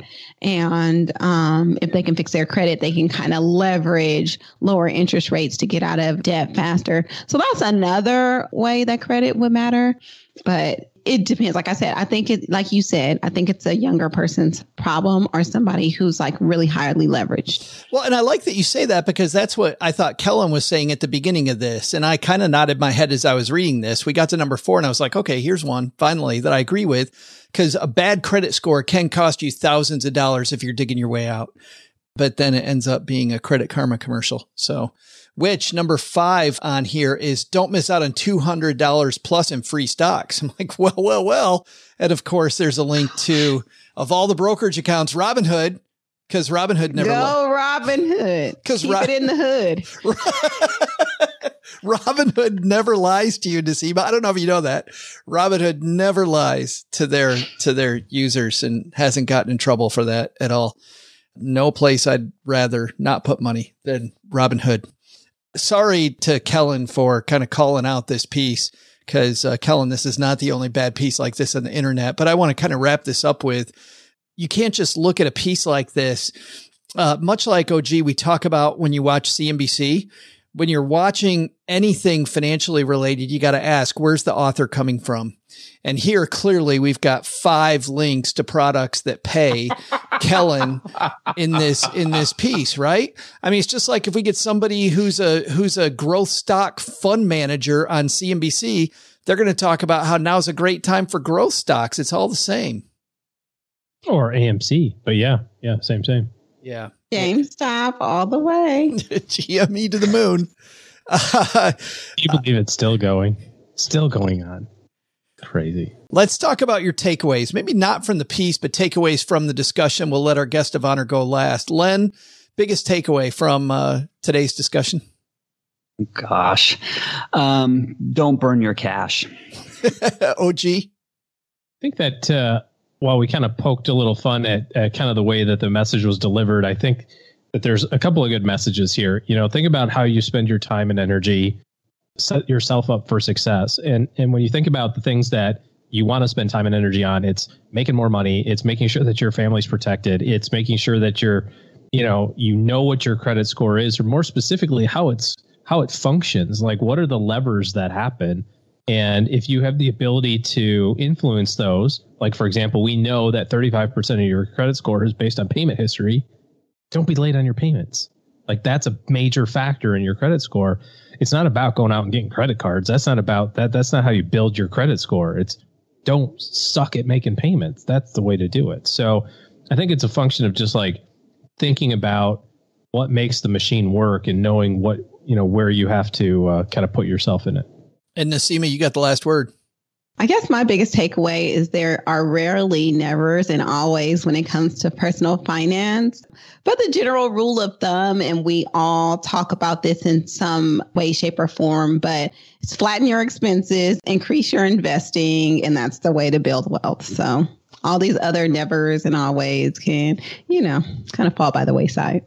And um, if they can fix their credit, they can kind of leverage lower interest rates to get out of debt faster. So that's another way that credit would matter. But it depends. Like I said, I think it, like you said, I think it's a younger person's problem or somebody who's like really highly leveraged. Well, and I like that you say that because that's what I thought Kellen was saying at the beginning of this. And I kind of nodded my head as I was reading this. We got to number four and I was like, okay, here's one finally that I agree with, because a bad credit score can cost you thousands of dollars if you're digging your way out. But then it ends up being a Credit Karma commercial. So, which number five on here is don't miss out on two hundred dollars plus in free stocks. I'm like, well, well, well. And of course, there's a link to, of all the brokerage accounts, Robinhood, because Robinhood never. Go Robinhood. Keep Ro- it in the hood. Robinhood never lies to you, Naseema. I don't know if you know that. Robinhood never lies to their, to their users and hasn't gotten in trouble for that at all. No place I'd rather not put money than Robinhood. Sorry to Kellen for kind of calling out this piece because, uh, Kellen, this is not the only bad piece like this on the internet, but I want to kind of wrap this up with, you can't just look at a piece like this. Uh, much like O G, we talk about when you watch C N B C, when you're watching anything financially related, you got to ask, where's the author coming from? And here, clearly, we've got five links to products that pay Kellen in this, in this piece, right? I mean, it's just like if we get somebody who's a, who's a growth stock fund manager on C N B C, they're going to talk about how now's a great time for growth stocks. It's all the same. Or A M C, but yeah, yeah, same, same. Yeah. GameStop all the way. G M E to the moon. Uh, you believe it's still going, still going on. Crazy. Let's talk about your takeaways. Maybe not from the piece, but takeaways from the discussion. We'll let our guest of honor go last. Len, biggest takeaway from uh, today's discussion? Gosh, um, don't burn your cash. O G? I think that uh, while we kind of poked a little fun at uh, kind of the way that the message was delivered, I think that there's a couple of good messages here. You know, think about how you spend your time and energy. set yourself up for success. And and when you think about the things that you want to spend time and energy on, it's making more money. It's making sure that your family's protected. It's making sure that you're, you know, you know what your credit score is, or more specifically, how it's how it functions. Like, what are the levers that happen? And if you have the ability to influence those, like, for example, we know that thirty-five percent of your credit score is based on payment history. Don't be late on your payments. Like, that's a major factor in your credit score. It's not about going out and getting credit cards. That's not about that. That's not how you build your credit score. It's don't suck at making payments. That's the way to do it. So I think it's a function of just like thinking about what makes the machine work and knowing what, you know, where you have to uh, kind of put yourself in it. And Naseema, you got the last word. I guess my biggest takeaway is there are rarely nevers and always when it comes to personal finance. But the general rule of thumb, and we all talk about this in some way, shape, or form, but it's flatten your expenses, increase your investing, and that's the way to build wealth. So all these other nevers and always can, you know, kind of fall by the wayside.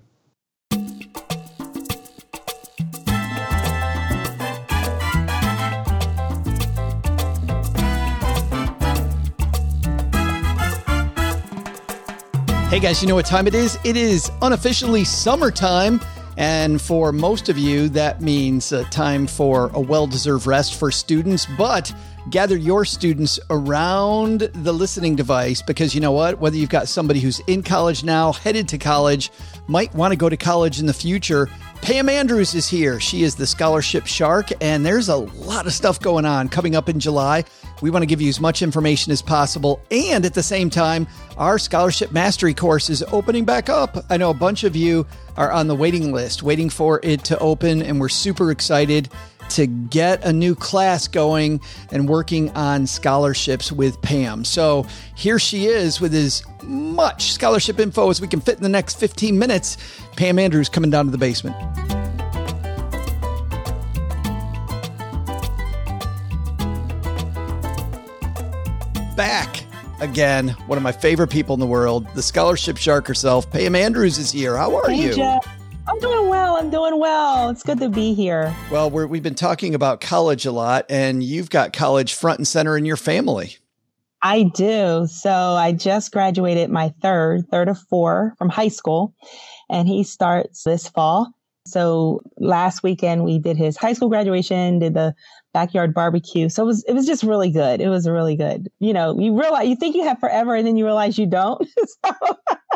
Hey guys, you know what time it is? It is unofficially summertime. And for most of you, that means uh, time for a well-deserved rest for students. But gather your students around the listening device, because you know what? Whether you've got somebody who's in college now, headed to college, might want to go to college in the future, Pam Andrews is here. She is the Scholarship Shark, and there's a lot of stuff going on coming up in July. We want to give you as much information as possible. And at the same time, our Scholarship Mastery course is opening back up. I know a bunch of you are on the waiting list, waiting for it to open, and we're super excited to get a new class going and working on scholarships with Pam. So here she is with as much scholarship info as we can fit in the next fifteen minutes. Pam Andrews coming down to the basement. Back again, one of my favorite people in the world, the Scholarship Shark herself, Pam Andrews is here. How are hey, you? Jeff. I'm doing well. I'm doing well. It's good to be here. Well, we're, we've been talking about college a lot, and you've got college front and center in your family. I do. So I just graduated my third, third of four from high school, and he starts this fall. So last weekend we did his high school graduation, did the backyard barbecue. So it was, it was just really good. It was really good. You know, you realize, you think you have forever and then you realize you don't. so,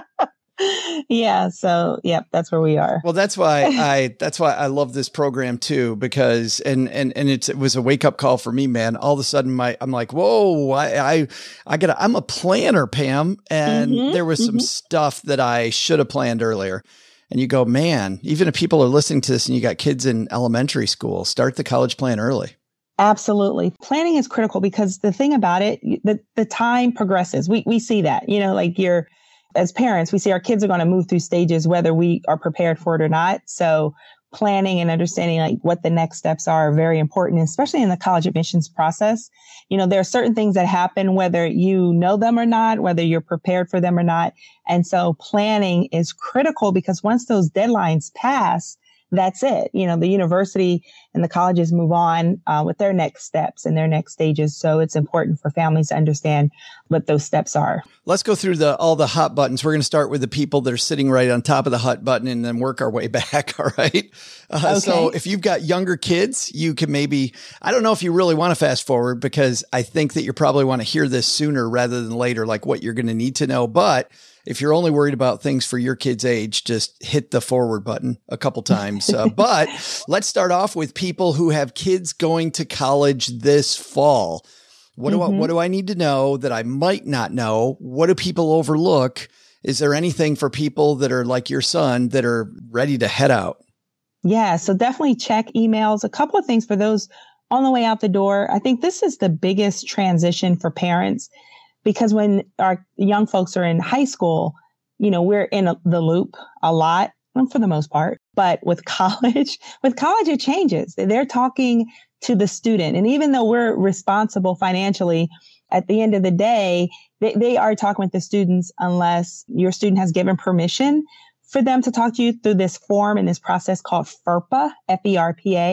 yeah. So, yep, that's where we are. Well, that's why I, that's why I love this program too, because, and, and, and it's, it was a wake up call for me, man. All of a sudden my, I'm like, whoa, I, I, I gotta, I'm a planner, Pam. And mm-hmm, there was some mm-hmm. stuff that I should have planned earlier. And you go, man, even if people are listening to this and you got kids in elementary school, start the college plan early. Absolutely. Planning is critical because the thing about it, the, the time progresses. We we see that, you know, like you're, as parents, we see our kids are going to move through stages, whether we are prepared for it or not. So planning and understanding like what the next steps are, are very important, especially in the college admissions process. You know, there are certain things that happen, whether you know them or not, whether you're prepared for them or not. And so planning is critical because once those deadlines pass, that's it. You know, the university and the colleges move on uh, with their next steps and their next stages. So it's important for families to understand what those steps are. Let's go through the all the hot buttons. We're going to start with the people that are sitting right on top of the hot button and then work our way back. All right. Uh, okay. So if you've got younger kids, you can maybe, I don't know if you really want to fast forward because I think that you probably want to hear this sooner rather than later, like what you're going to need to know. But if you're only worried about things for your kid's age, just hit the forward button a couple times. Uh, but let's start off with people who have kids going to college this fall. What mm-hmm. do I, what do I need to know that I might not know? What do people overlook? Is there anything for people that are like your son that are ready to head out? Yeah, so definitely check emails. A couple of things for those on the way out the door. I think this is the biggest transition for parents. Because when our young folks are in high school, you know, we're in a, the loop a lot, for the most part. But with college, with college, it changes. They're talking to the student. And even though we're responsible financially, at the end of the day, they, they are talking with the students unless your student has given permission for them to talk to you through this form and this process called FERPA, F E R P A.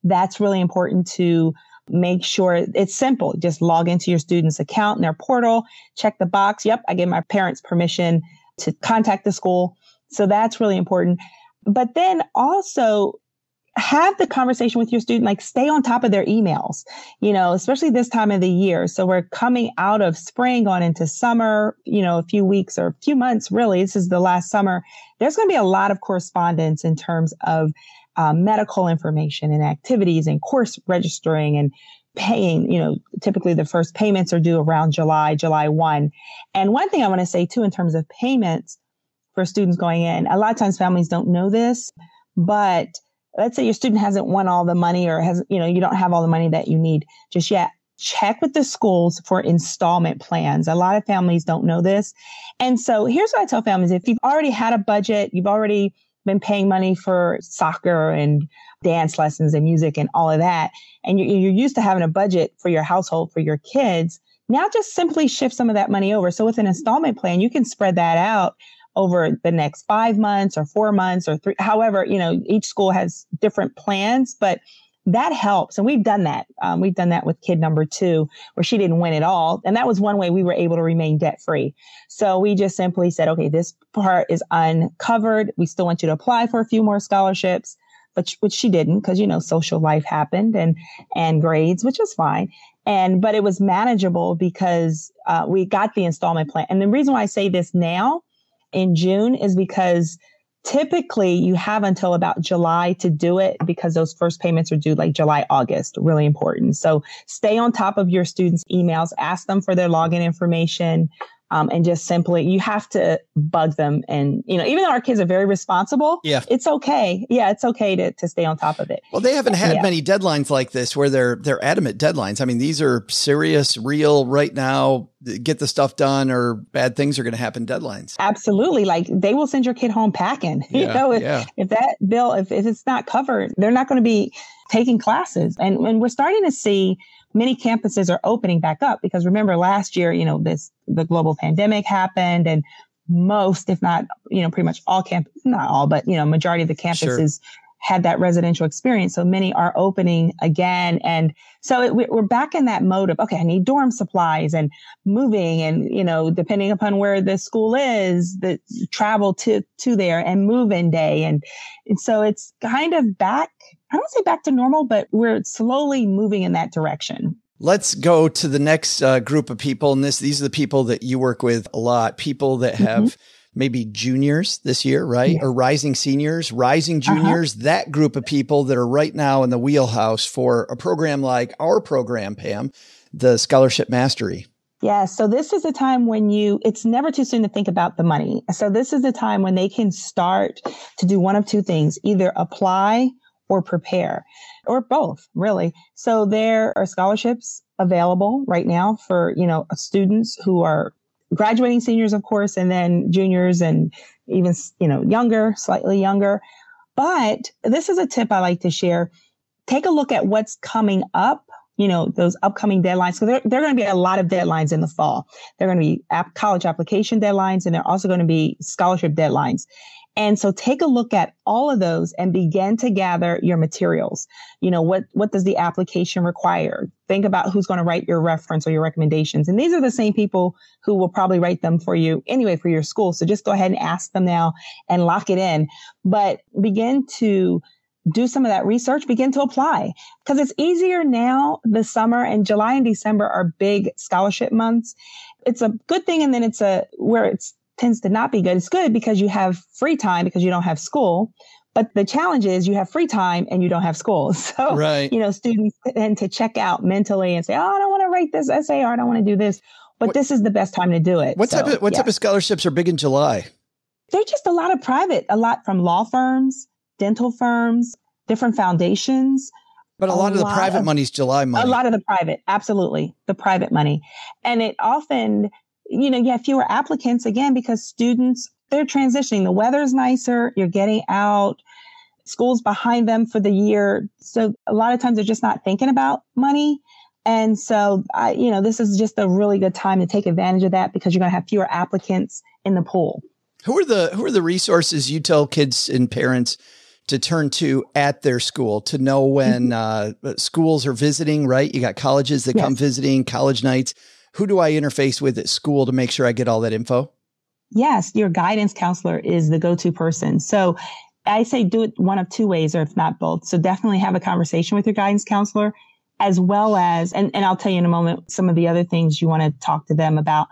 that's really important to make sure it's simple. Just log into your student's account in their portal, check the box. Yep, I gave my parents permission to contact the school. So that's really important. But then also have the conversation with your student, like stay on top of their emails, you know, especially this time of the year. So we're coming out of spring on into summer, you know, a few weeks or a few months, really. This is the last summer. There's going to be a lot of correspondence in terms of um, medical information and activities and course registering and paying. You know, typically the first payments are due around July, July first. And one thing I want to say too, in terms of payments for students going in, a lot of times families don't know this, but let's say your student hasn't won all the money or has, you know, you don't have all the money that you need just yet. Check with the schools for installment plans. A lot of families don't know this. And so here's what I tell families. If you've already had a budget, you've already been paying money for soccer and dance lessons and music and all of that, and you're, you're used to having a budget for your household, for your kids, now just simply shift some of that money over. So with an installment plan, you can spread that out over the next five months or four months or three, however, you know, each school has different plans, but that helps. And we've done that. Um, we've done that with kid number two, where she didn't win it all. And that was one way we were able to remain debt free. So we just simply said, okay, this part is uncovered. We still want you to apply for a few more scholarships, but which she didn't, because, you know, social life happened and, and grades, which was fine. And, but it was manageable because, uh, we got the installment plan. And the reason why I say this now in June is because typically you have until about July to do it, because those first payments are due like July, August, really important. So stay on top of your students' emails, ask them for their login information. Um, and just simply, you have to bug them. And, you know, even though our kids are very responsible, yeah. it's okay. Yeah, it's okay to, to stay on top of it. Well, they haven't had yeah. many deadlines like this where they're, they're adamant deadlines. I mean, these are serious, real, right now, get the stuff done or bad things are going to happen deadlines. Absolutely. Like they will send your kid home packing. Yeah, you know, if, yeah. if that bill, if, if it's not covered, they're not going to be taking classes. And, and we're starting to see many campuses are opening back up, because remember last year, you know, this, the global pandemic happened, and most, if not, you know, pretty much all camp, not all, but, you know, majority of the campuses sure. had that residential experience. So many are opening again. And so it, we're back in that mode of, okay, I need dorm supplies and moving, and, you know, depending upon where the school is, the travel to, to there and move-in day. And, and so it's kind of back, I don't say back to normal, but we're slowly moving in that direction. Let's go to the next uh, group of people. And this, these are the people that you work with a lot, people that have mm-hmm. maybe juniors this year, right? Yeah. Or rising seniors, rising juniors, uh-huh. that group of people that are right now in the wheelhouse for a program like our program, Pam, the Scholarship Mastery. Yeah. So this is a time when you, it's never too soon to think about the money. So this is the time when they can start to do one of two things, either apply or prepare, or both, really. So there are scholarships available right now for, you know, students who are graduating seniors, of course, and then juniors and even, you know, younger, slightly younger. But this is a tip I like to share. Take a look at what's coming up, you know, those upcoming deadlines. So there, there are going to be a lot of deadlines in the fall. There are going to be app, college application deadlines, and there are also going to be scholarship deadlines. And so take a look at all of those and begin to gather your materials. You know, what, what does the application require? Think about who's going to write your reference or your recommendations. And these are the same people who will probably write them for you anyway for your school. So just go ahead and ask them now and lock it in. But begin to do some of that research, begin to apply, because it's easier now. The summer and July and December are big scholarship months. It's a good thing. And then it's a where it's tends to not be good. It's good because you have free time because you don't have school. But the challenge is you have free time and you don't have school. So, right. you know, students tend to check out mentally and say, oh, I don't want to write this essay, or I don't want to do this. But what, this is the best time to do it. What, so, type, of, what yeah. type of scholarships are big in July? There's just a lot of private, a lot from law firms, dental firms, different foundations. But a, a lot of the private of, money's July money. A lot of the private, absolutely. The private money. And it often, you know, you have fewer applicants, again, because students, they're transitioning. The weather's nicer. You're getting out. School's behind them for the year. So a lot of times they're just not thinking about money. And so, I, you know, this is just a really good time to take advantage of that, because you're going to have fewer applicants in the pool. Who are the, who are the resources you tell kids and parents to turn to at their school to know when uh, schools are visiting, right? You got colleges that Yes. come visiting, college nights. Who do I interface with at school to make sure I get all that info? Yes, your guidance counselor is the go-to person. So I say do it one of two ways, or if not both. So definitely have a conversation with your guidance counselor, as well as, and, and I'll tell you in a moment, some of the other things you want to talk to them about.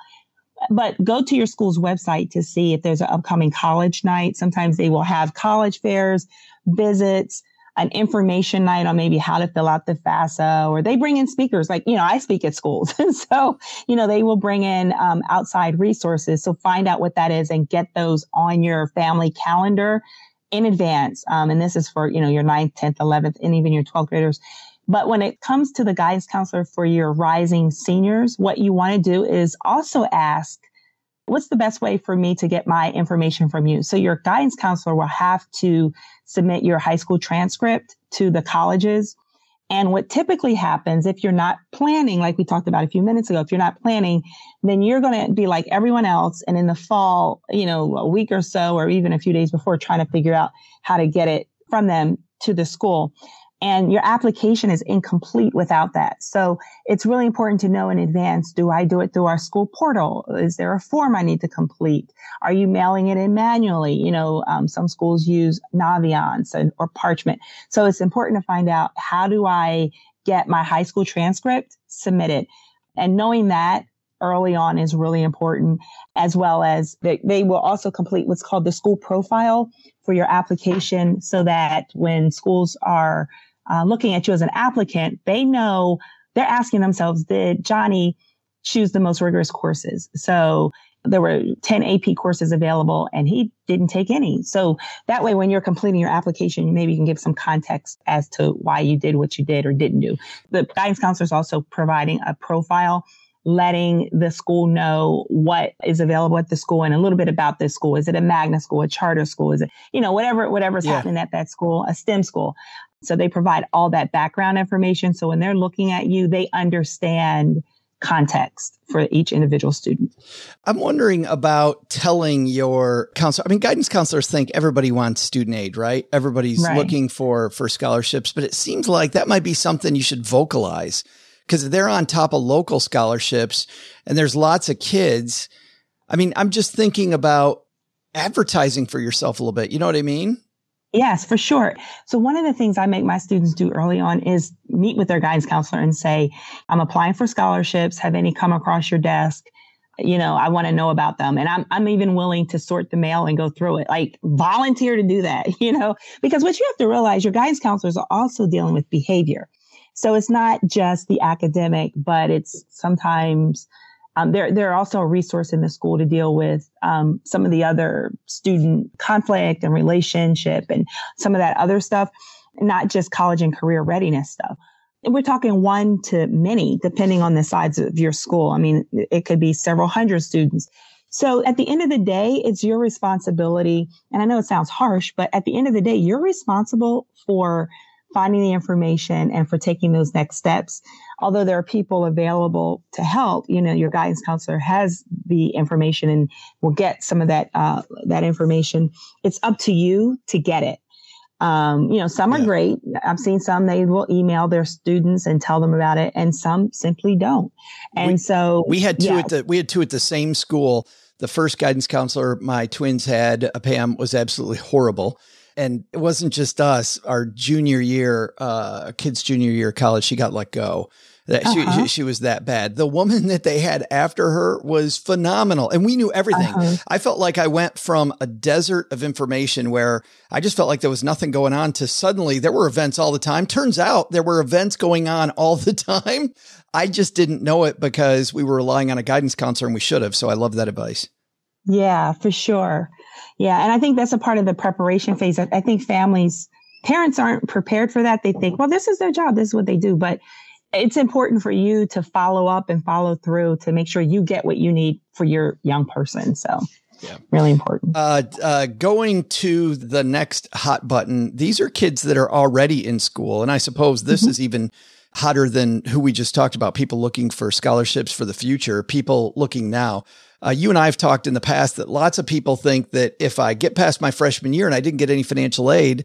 But go to your school's website to see if there's an upcoming college night. Sometimes they will have college fairs, visits, an information night on maybe how to fill out the FAFSA, or they bring in speakers. Like, you know, I speak at schools. So, you know, they will bring in um, outside resources. So find out what that is and get those on your family calendar in advance. Um, and this is for, you know, your ninth, tenth, eleventh, and even your twelfth graders. But when it comes to the guidance counselor for your rising seniors, what you want to do is also ask, what's the best way for me to get my information from you? So your guidance counselor will have to submit your high school transcript to the colleges. And what typically happens if you're not planning, like we talked about a few minutes ago, if you're not planning, then you're going to be like everyone else. And in the fall, you know, a week or so, or even a few days before, trying to figure out how to get it from them to the school. And your application is incomplete without that. So it's really important to know in advance, do I do it through our school portal? Is there a form I need to complete? Are you mailing it in manually? You know, um, some schools use Naviance and, or Parchment. So it's important to find out, how do I get my high school transcript submitted? And knowing that early on is really important, as well as they, they will also complete what's called the school profile for your application, so that when schools are Uh, looking at you as an applicant, they know, they're asking themselves, did Johnny choose the most rigorous courses? So there were ten A P courses available and he didn't take any. So that way, when you're completing your application, maybe you can give some context as to why you did what you did or didn't do. The guidance counselor is also providing a profile, letting the school know what is available at the school and a little bit about this school. Is it a magnet school, a charter school? Is it, you know, whatever, whatever's Yeah. happening at that school, a STEM school. So they provide all that background information. So when they're looking at you, they understand context for each individual student. I'm wondering about telling your counselor. I mean, guidance counselors think everybody wants student aid, right? Everybody's Right. looking for, for scholarships, but it seems like that might be something you should vocalize, because they're on top of local scholarships and there's lots of kids. I mean, I'm just thinking about advertising for yourself a little bit. You know what I mean? Yes, for sure. So one of the things I make my students do early on is meet with their guidance counselor and say, I'm applying for scholarships. Have any come across your desk? You know, I want to know about them. And I'm, I'm even willing to sort the mail and go through it, like volunteer to do that, you know, because what you have to realize, your guidance counselors are also dealing with behavior. So it's not just the academic, but it's sometimes Um, they're, they're also a resource in the school to deal with um, some of the other student conflict and relationship and some of that other stuff, not just college and career readiness stuff. We're talking one to many, depending on the size of your school. I mean, it could be several hundred students. So at the end of the day, it's your responsibility. And I know it sounds harsh, but at the end of the day, you're responsible for finding the information and for taking those next steps. Although there are people available to help, you know, your guidance counselor has the information and will get some of that, uh, that information. It's up to you to get it. Um, you know, some are Yeah. great. I've seen some, they will email their students and tell them about it, and some simply don't. And we, so we had two yeah. at the, we had two at the same school. The first guidance counselor my twins had, uh, Pam, was absolutely horrible. And it wasn't just us. Our junior year, uh, kids' junior year of college, she got let go. That Uh-huh. she, she, she was that bad. The woman that they had after her was phenomenal. And we knew everything. Uh-huh. I felt like I went from a desert of information where I just felt like there was nothing going on to suddenly there were events all the time. Turns out there were events going on all the time. I just didn't know it because we were relying on a guidance counselor, and we should have. So I love that advice. Yeah, for sure. Yeah. And I think that's a part of the preparation phase. I, I think families, parents aren't prepared for that. They think, well, this is their job. This is what they do. But it's important for you to follow up and follow through to make sure you get what you need for your young person. So yeah, really important. Uh, uh, going to the next hot button. These are kids that are already in school. And I suppose this mm-hmm. is even hotter than who we just talked about, people looking for scholarships for the future, people looking now. Uh, you and I have talked in the past that lots of people think that if I get past my freshman year and I didn't get any financial aid,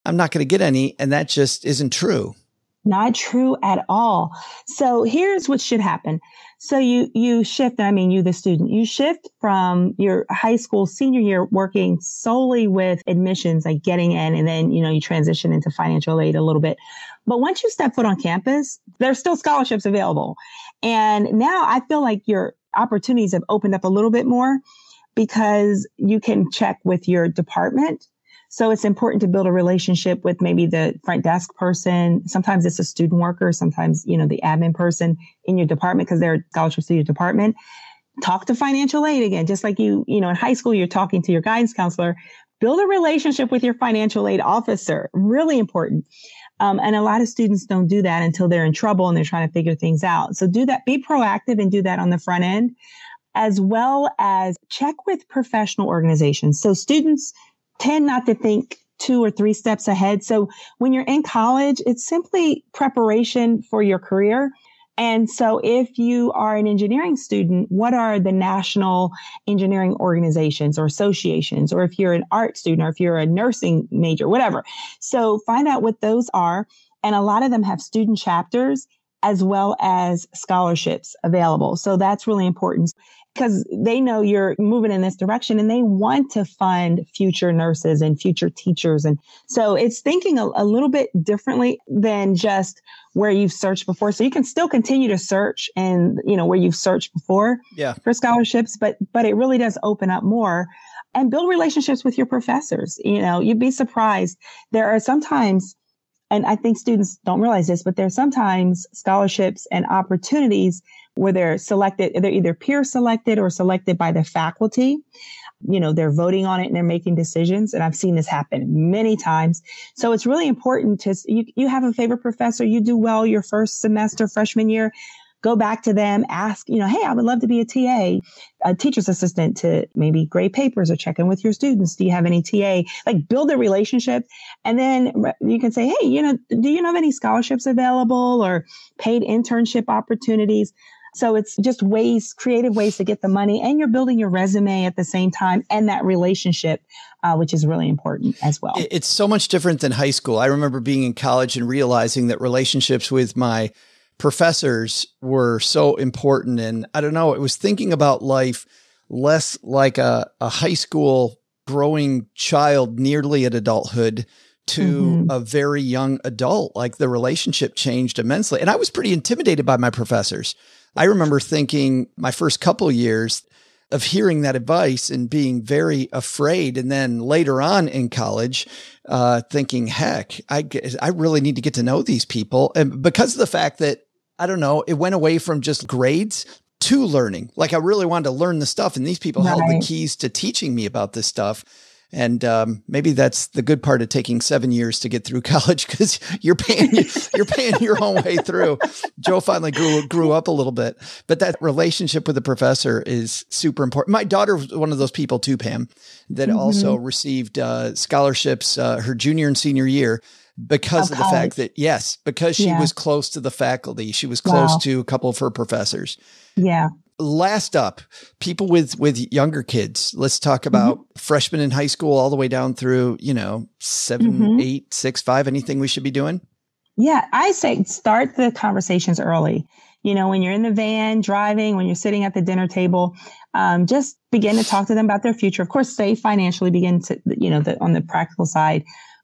I'm not going to get any. And that just isn't true. Not true at all. So here's what should happen. So you, you shift, I mean, you, the student, you shift from your high school senior year working solely with admissions, like getting in, and then, you know, you transition into financial aid a little bit. But once you step foot on campus, there's still scholarships available. And now I feel like your opportunities have opened up a little bit more because you can check with your department. So it's important to build a relationship with maybe the front desk person. Sometimes it's a student worker. Sometimes, you know, the admin person in your department because they're scholarships to your department. Talk to financial aid again, just like you, you know, in high school, you're talking to your guidance counselor. Build a relationship with your financial aid officer. Really important. Um, and a lot of students don't do that until they're in trouble and they're trying to figure things out. So do that. Be proactive and do that on the front end, as well as check with professional organizations. So students tend not to think two or three steps ahead. So when you're in college, it's simply preparation for your career. And so if you are an engineering student, what are the national engineering organizations or associations? Or if you're an art student, or if you're a nursing major, whatever. So find out what those are. And a lot of them have student chapters as well as scholarships available. So that's really important, because they know you're moving in this direction and they want to fund future nurses and future teachers. And so it's thinking a, a little bit differently than just where you've searched before. So you can still continue to search and, you know, where you've searched before yeah. for scholarships, but, but it really does open up more, and build relationships with your professors. You know, you'd be surprised. There are sometimes, and I think students don't realize this, but there's sometimes scholarships and opportunities where they're selected, they're either peer selected or selected by the faculty. You know, they're voting on it and they're making decisions. And I've seen this happen many times. So it's really important to, you, you have a favorite professor, you do well your first semester, freshman year, go back to them, ask, you know, hey, I would love to be a T A, a teacher's assistant, to maybe grade papers or check in with your students. Do you have any T A? Like, build a relationship. And then you can say, hey, you know, do you know of any scholarships available or paid internship opportunities? So it's just ways, creative ways to get the money, and you're building your resume at the same time, and that relationship, uh, which is really important as well. It's so much different than high school. I remember being in college and realizing that relationships with my professors were so important. And I don't know, it was thinking about life less like a, a high school growing child nearly at adulthood to mm-hmm. a very young adult. Like, the relationship changed immensely. And I was pretty intimidated by my professors. I remember thinking my first couple years of hearing that advice and being very afraid. And then later on in college, uh, thinking, heck, I, I really need to get to know these people. And because of the fact that, I don't know, it went away from just grades to learning. Like, I really wanted to learn the stuff, and these people right. held the keys to teaching me about this stuff. And um, maybe that's the good part of taking seven years to get through college, because you're paying you're paying your own way through. Joe finally grew grew up a little bit, but that relationship with the professor is super important. My daughter was one of those people too, Pam, that mm-hmm. also received uh, scholarships uh, her junior and senior year because of, of the fact that yes, because she yeah. was close to the faculty, she was close wow. to a couple of her professors. Yeah. Last up, people with, with younger kids. Let's talk about mm-hmm. freshmen in high school all the way down through, you know, seven, mm-hmm. eight, six, five, anything we should be doing? Yeah, I say start the conversations early. You know, when you're in the van driving, when you're sitting at the dinner table, um, just begin to talk to them about their future. Of course, save financially, begin to, you know, the, on the practical side,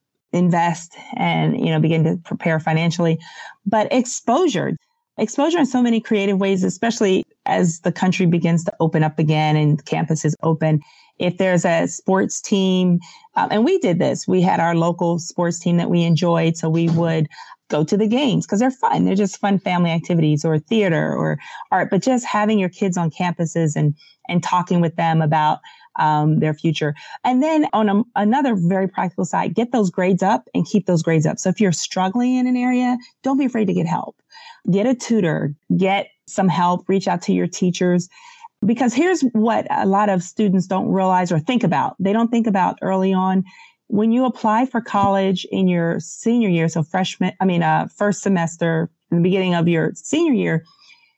invest and, you know, begin to prepare financially, but exposure. Exposure in so many creative ways, especially as the country begins to open up again and campuses open. If there's a sports team, um, and we did this, we had our local sports team that we enjoyed. So we would go to the games because they're fun. They're just fun family activities, or theater or art, but just having your kids on campuses and, and talking with them about um, their future. And then on a, another very practical side, get those grades up and keep those grades up. So if you're struggling in an area, don't be afraid to get help. Get a tutor, get some help, reach out to your teachers. Because here's what a lot of students don't realize or think about. They don't think about early on. When you apply for college in your senior year, so freshman, I mean, uh, first semester, in the beginning of your senior year,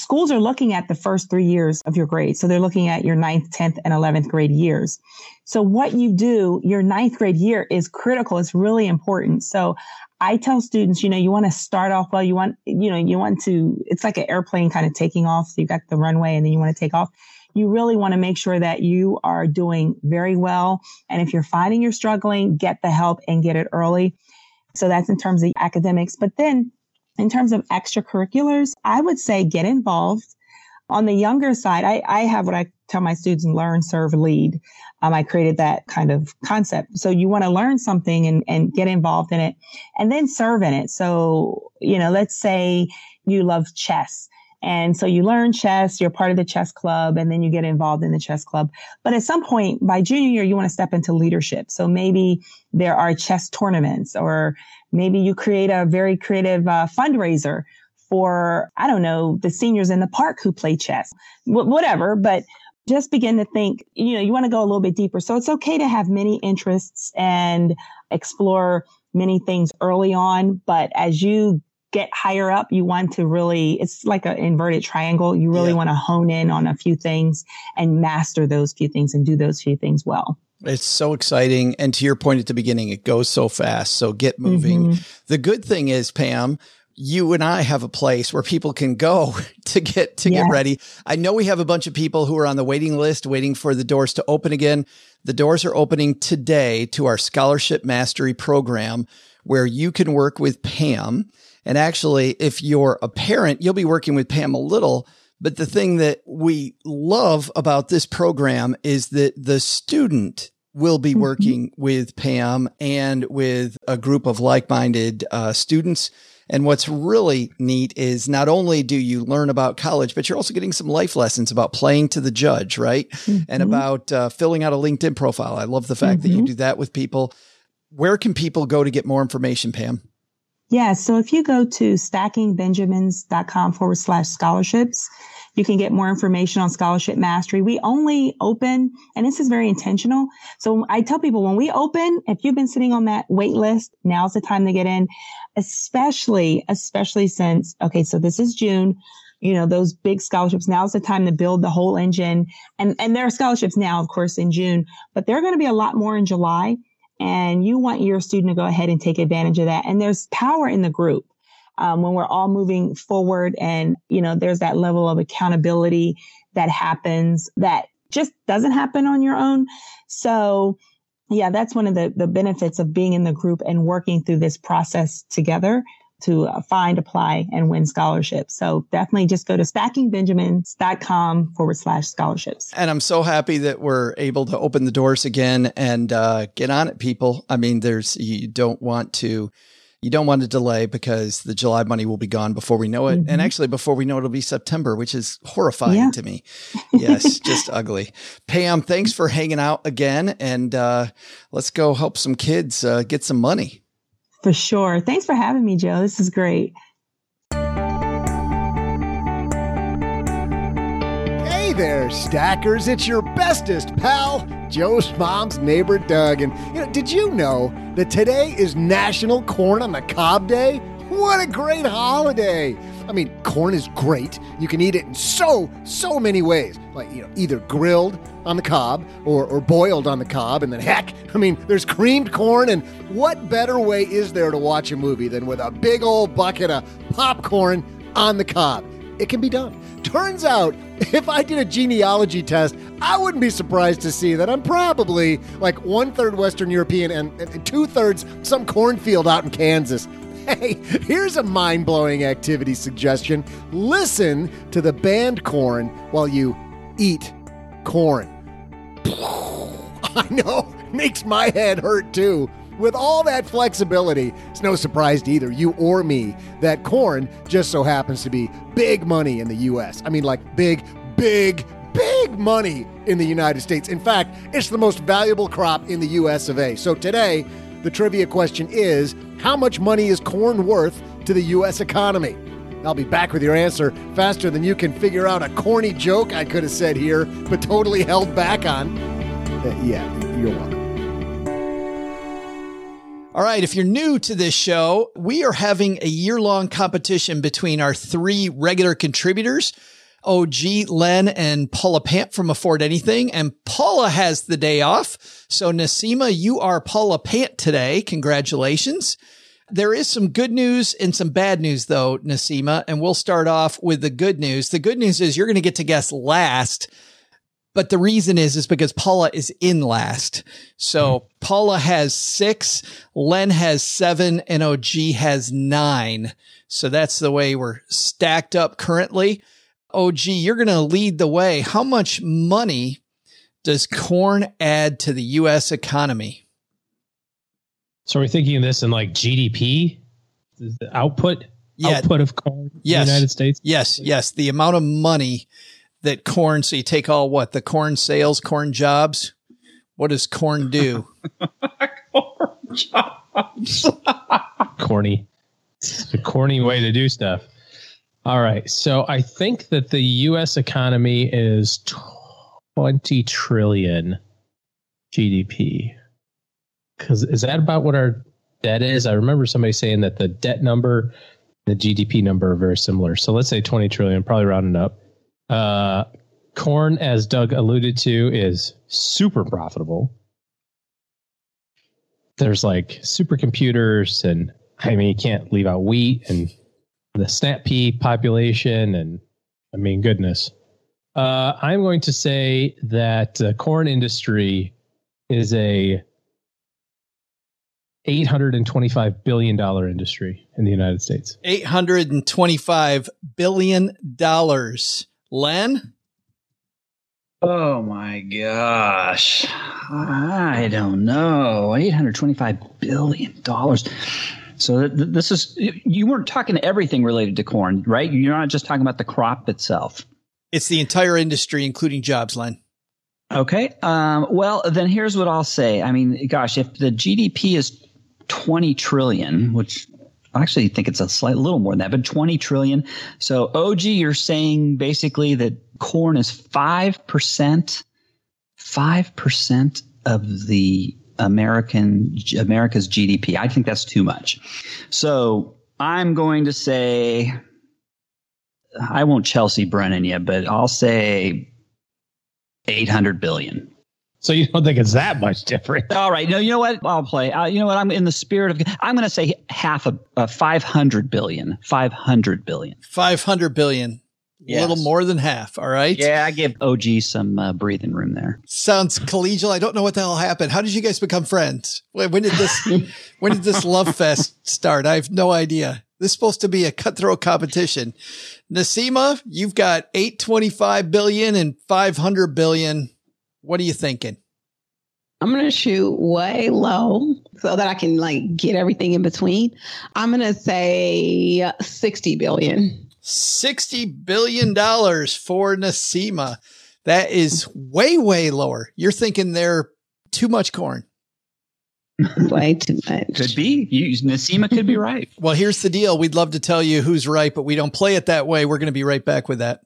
schools are looking at the first three years of your grade. So they're looking at your ninth, tenth, and eleventh grade years. So what you do, your ninth grade year is critical. It's really important. So I tell students, you know, you want to start off well. You want, you know, you want to, it's like an airplane kind of taking off. So you got the runway and then you want to take off. You really want to make sure that you are doing very well. And if you're finding you're struggling, get the help and get it early. So that's in terms of academics. But then in terms of extracurriculars, I would say get involved. On the younger side, I, I have what I tell my students, learn, serve, lead. Um, I created that kind of concept. So you want to learn something and, and get involved in it and then serve in it. So, you know, let's say you love chess. And so you learn chess, you're part of the chess club, and then you get involved in the chess club. But at some point by junior year, you want to step into leadership. So maybe there are chess tournaments, or maybe you create a very creative uh, fundraiser for, I don't know, the seniors in the park who play chess, w- whatever. But just begin to think, you know, you want to go a little bit deeper. So it's okay to have many interests and explore many things early on. But as you get higher up, you want to really, it's like an inverted triangle. You really yeah. want to hone in on a few things and master those few things and do those few things well. It's so exciting. And to your point at the beginning, it goes so fast. So get moving. Mm-hmm. The good thing is, Pam, you and I have a place where people can go to get, to yeah. get ready. I know we have a bunch of people who are on the waiting list waiting for the doors to open again. The doors are opening today to our Scholarship Mastery program, where you can work with Pam. And actually, if you're a parent, you'll be working with Pam a little. But the thing that we love about this program is that the student will be working mm-hmm. with Pam and with a group of like-minded uh, students. And what's really neat is not only do you learn about college, but you're also getting some life lessons about playing to the judge, right? Mm-hmm. And about uh, filling out a LinkedIn profile. I love the fact mm-hmm. that you do that with people. Where can people go to get more information, Pam? Yeah. So if you go to stackingbenjamins.com forward slash scholarships, you can get more information on Scholarship Mastery. We only open, and this is very intentional. So I tell people when we open, if you've been sitting on that wait list, now's the time to get in, especially, especially since, okay, so this is June, you know, those big scholarships. Now's the time to build the whole engine. And, and there are scholarships now, of course, in June, but there are going to be a lot more in July. And you want your student to go ahead and take advantage of that. And there's power in the group um, when we're all moving forward. And, you know, there's that level of accountability that happens that just doesn't happen on your own. So, yeah, that's one of the, the benefits of being in the group and working through this process together to uh, find, apply, and win scholarships. So definitely just go to stackingbenjamins.com forward slash scholarships. And I'm so happy that we're able to open the doors again and uh, get on it, people. I mean, there's, you don't want to, you don't want to delay because the July money will be gone before we know it. Mm-hmm. And actually before we know it, it'll be September, which is horrifying yeah. to me. Yes, just ugly. Pam, thanks for hanging out again. And uh, let's go help some kids uh, get some money. For sure. Thanks for having me, Joe. This is great. Hey there, stackers. It's your bestest pal, Joe's mom's neighbor, Doug. And you know, did you know that today is National Corn on the Cob Day? What a great holiday. I mean, corn is great. You can eat it in so, so many ways. Like, you know, either grilled on the cob or, or boiled on the cob. And then heck, I mean, there's creamed corn. And what better way is there to watch a movie than with a big old bucket of popcorn on the cob? It can be done. Turns out, if I did a genealogy test, I wouldn't be surprised to see that I'm probably like one-third Western European and, and two-thirds some cornfield out in Kansas. Hey, here's a mind-blowing activity suggestion. Listen to the band Korn while you eat corn. I know, makes my head hurt too. With all that flexibility, it's no surprise to either you or me that corn just so happens to be big money in the U S. I mean, like big, big, big money in the United States. In fact, it's the most valuable crop in the U S of A. So today, the trivia question is, how much money is corn worth to the U S economy? I'll be back with your answer faster than you can figure out a corny joke I could have said here, but totally held back on. Uh, yeah, you're welcome. All right, if you're new to this show, we are having a year-long competition between our three regular contributors, O G, Len, and Paula Pant from Afford Anything. And Paula has the day off. So Naseema, you are Paula Pant today. Congratulations. There is some good news and some bad news, though, Naseema, and we'll start off with the good news. The good news is you're going to get to guess last. But the reason is, is because Paula is in last. So mm-hmm. Paula has six, Len has seven, and O G has nine. So that's the way we're stacked up currently. O G, you're going to lead the way. How much money does corn add to the U S economy? So we're thinking of this in like G D P, the output, yeah. output of corn yes. in the United States? Yes, yes. The amount of money that corn, so you take all what? The corn sales, corn jobs. What does corn do? Corn jobs. Corny. It's a corny way to do stuff. All right. So I think that the U S economy is twenty trillion G D P. Because is that about what our debt is? I remember somebody saying that the debt number, the G D P number are very similar. So let's say twenty trillion, probably rounding up. Uh, corn, as Doug alluded to, is super profitable. There's like supercomputers, and I mean, you can't leave out wheat and the snap pea population. And I mean, goodness. Uh, I'm going to say that the corn industry is a eight hundred twenty-five billion dollars industry in the United States. eight hundred twenty-five billion dollars. Len? Oh my gosh. I don't know. eight hundred twenty-five billion dollars. So th- this is, you weren't talking everything related to corn, right? You're not just talking about the crop itself. It's the entire industry, including jobs, Len. Okay. Um, well, then here's what I'll say. I mean, gosh, if the G D P is twenty trillion, which I actually think it's a slight little more than that, but twenty trillion. So O G, you're saying basically that corn is five percent, five percent of the American, America's G D P. I think that's too much. So I'm going to say, I won't Chelsea Brennan you, but I'll say eight hundred billion. So you don't think it's that much different? All right. No, you know what? I'll play. Uh, you know what? I'm in the spirit of, I'm going to say half a, uh, five hundred billion, five hundred billion. five hundred billion. Yes. A little more than half. All right. Yeah. I give O G some uh, breathing room there. Sounds collegial. I don't know what the hell happened. How did you guys become friends? When, when did this, when did this love fest start? I have no idea. This is supposed to be a cutthroat competition. Naseema, you've got eight hundred twenty-five billion and five hundred billion. What are you thinking? I'm going to shoot way low so that I can like get everything in between. I'm going to say sixty billion. sixty billion dollars for Naseema. That is way, way lower. You're thinking they're too much corn. Way too much. Could be. You, Naseema could be right. Well, here's the deal. We'd love to tell you who's right, but we don't play it that way. We're going to be right back with that.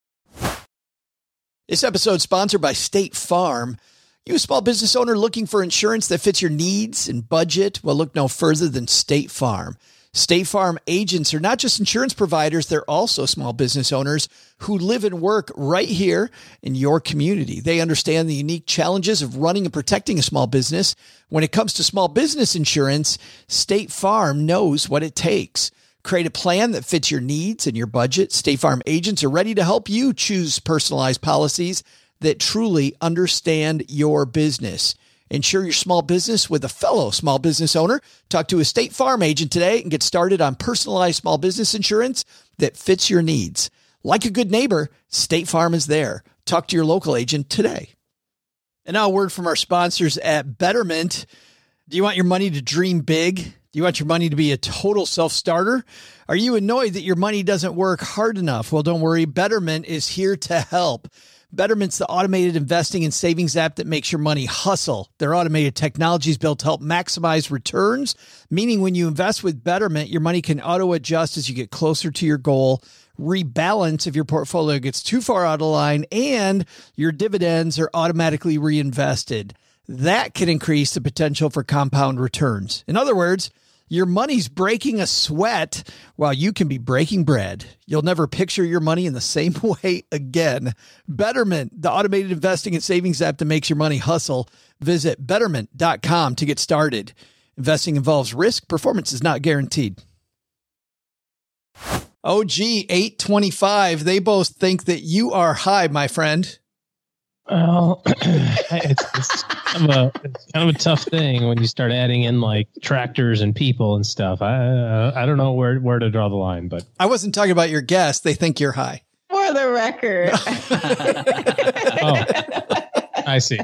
This episode is sponsored by State Farm. You a small business owner looking for insurance that fits your needs and budget? Well, look no further than State Farm. State Farm agents are not just insurance providers, they're also small business owners who live and work right here in your community. They understand the unique challenges of running and protecting a small business. When it comes to small business insurance, State Farm knows what it takes. Create a plan that fits your needs and your budget. State Farm agents are ready to help you choose personalized policies that truly understand your business. Insure your small business with a fellow small business owner. Talk to a State Farm agent today and get started on personalized small business insurance that fits your needs. Like a good neighbor, State Farm is there. Talk to your local agent today. And now a word from our sponsors at Betterment. Do you want your money to dream big? Do you want your money to be a total self-starter? Are you annoyed that your money doesn't work hard enough? Well, don't worry. Betterment is here to help. Betterment's the automated investing and savings app that makes your money hustle. Their automated technology is built to help maximize returns, meaning when you invest with Betterment, your money can auto-adjust as you get closer to your goal, rebalance if your portfolio gets too far out of line, and your dividends are automatically reinvested. That can increase the potential for compound returns. In other words, your money's breaking a sweat while you can be breaking bread. You'll never picture your money in the same way again. Betterment, the automated investing and savings app that makes your money hustle. Visit betterment dot com to get started. Investing involves risk. Performance is not guaranteed. O G eight twenty-five. They both think that you are high, my friend. Well, it's, it's, kind of a, it's kind of a tough thing when you start adding in like tractors and people and stuff. I uh, I don't know where, where to draw the line, but I wasn't talking about your guest. They think you're high. For the record. Oh, I see.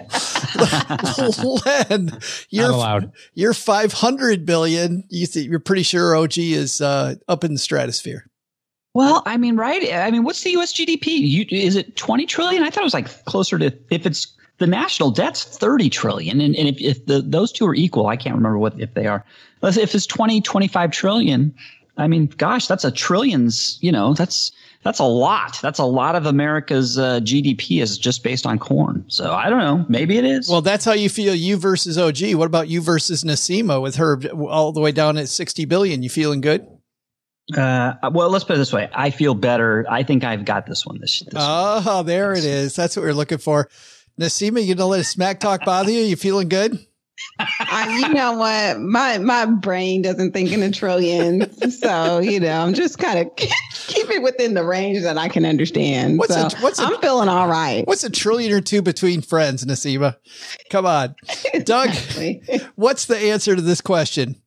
Len, you're Not allowed. You're five hundred billion. You th- you're pretty sure O G is uh, up in the stratosphere. Well, I mean, right. I mean, what's the U S G D P? You, is it twenty trillion? I thought it was like closer to, if it's the national debt's thirty trillion. And, and if, if the, those two are equal, I can't remember what, if they are, if it's twenty, twenty-five trillion, I mean, gosh, that's a trillions, you know, that's, that's a lot. That's a lot of America's uh, G D P is just based on corn. So I don't know. Maybe it is. Well, that's how you feel, you versus O G. What about you versus Nassima with her all the way down at sixty billion? You feeling good? Uh, well, let's put it this way. I feel better. I think I've got this one. This. this oh, one. there it is. That's what we're looking for. Nassima, you don't let a smack talk bother you? You feeling good? I, you know what? My my brain doesn't think in a trillion, so you know I'm just kind of keep it within the range that I can understand. What's so a, what's I'm a, feeling all right. What's a trillion or two between friends, Nassima? Come on, Doug. What's the answer to this question?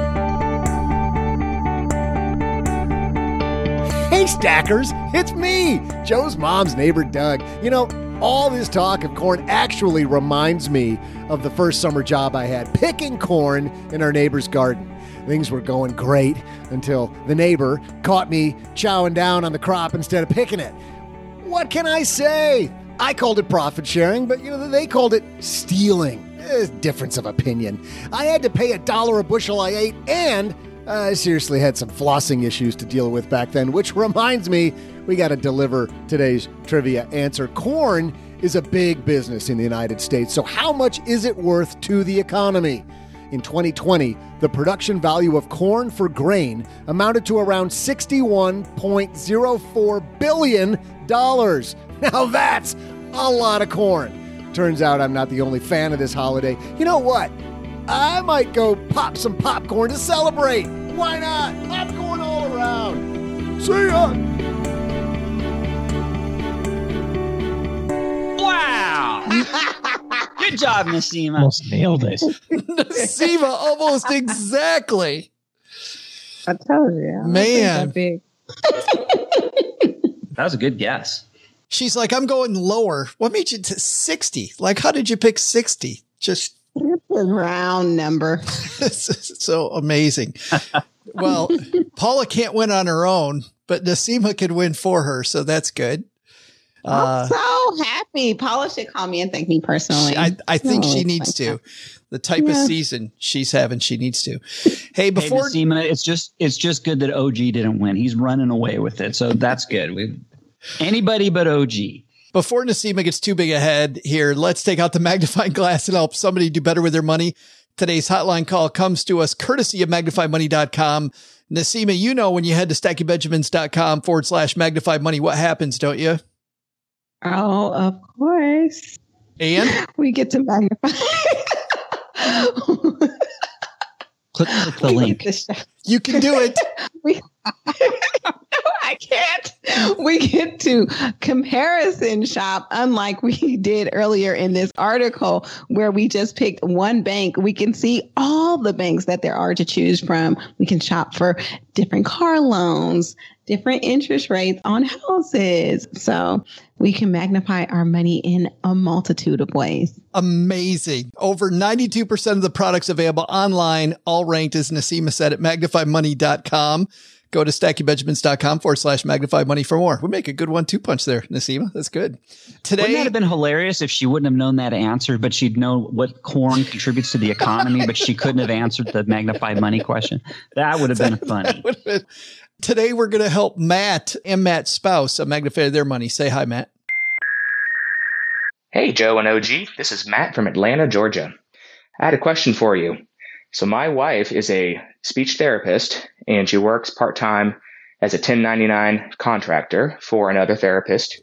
Hey, Stackers, it's me, Joe's mom's neighbor, Doug. You know, all this talk of corn actually reminds me of the first summer job I had, picking corn in our neighbor's garden. Things were going great until the neighbor caught me chowing down on the crop instead of picking it. What can I say? I called it profit sharing, but you know they called it stealing. Eh, difference of opinion. I had to pay a dollar a bushel I ate, and I seriously had some flossing issues to deal with back then, which reminds me, we got to deliver today's trivia answer. Corn is a big business in the United States, so how much is it worth to the economy? In twenty twenty, the production value of corn for grain amounted to around sixty-one point zero four billion dollars. Now that's a lot of corn. Turns out I'm not the only fan of this holiday. You know what? I might go pop some popcorn to celebrate. Why not? Popcorn all around. See ya. Wow. Good job, Nassima. Almost nailed it. Nassima, almost exactly. I told you. I Man. big. That was a good guess. She's like, I'm going lower. What made you to sixty? Like, how did you pick sixty? Just It's a round number. so amazing. Well, Paula can't win on her own, but Nassima can win for her. So that's good. I'm so happy. Paula should call me and thank me personally. I, I think Oh, she it's needs to. fantastic. The type of Yeah. season she's having, she needs to. Hey, before Hey, Nassima, it's just it's just good that O G didn't win. He's running away with it, so that's good. We anybody but O G. Before Nassima gets too big ahead here, let's take out the magnifying glass and help somebody do better with their money. Today's hotline call comes to us courtesy of magnify money dot com. Nassima, you know when you head to stacky benjamins dot com forward slash magnify money, what happens, don't you? Oh, of course. And we get to magnify. Click, click the We link. get to you can do it. we, no, I can't. We get to comparison shop, unlike we did earlier in this article where we just picked one bank. We can see all the banks that there are to choose from. We can shop for different car loans, different interest rates on houses. So we can magnify our money in a multitude of ways. Amazing. Over ninety-two percent of the products available online, all ranked, as Nassima said, at magnify money dot com. Go to stacky benjamins dot com forward slash magnify money for more. We make a good one two punch there, Nassima. That's good. Today, Wouldn't that have been hilarious if she wouldn't have known that answer, but she'd know what corn contributes to the economy, but she couldn't have answered the magnify money question? That would have been funny. would have been. Today, we're going to help Matt and Matt's spouse uh, magnify their money. Say hi, Matt. Hey, Joe and O G. This is Matt from Atlanta, Georgia. I had a question for you. So my wife is a speech therapist, and she works part-time as a ten ninety-nine contractor for another therapist.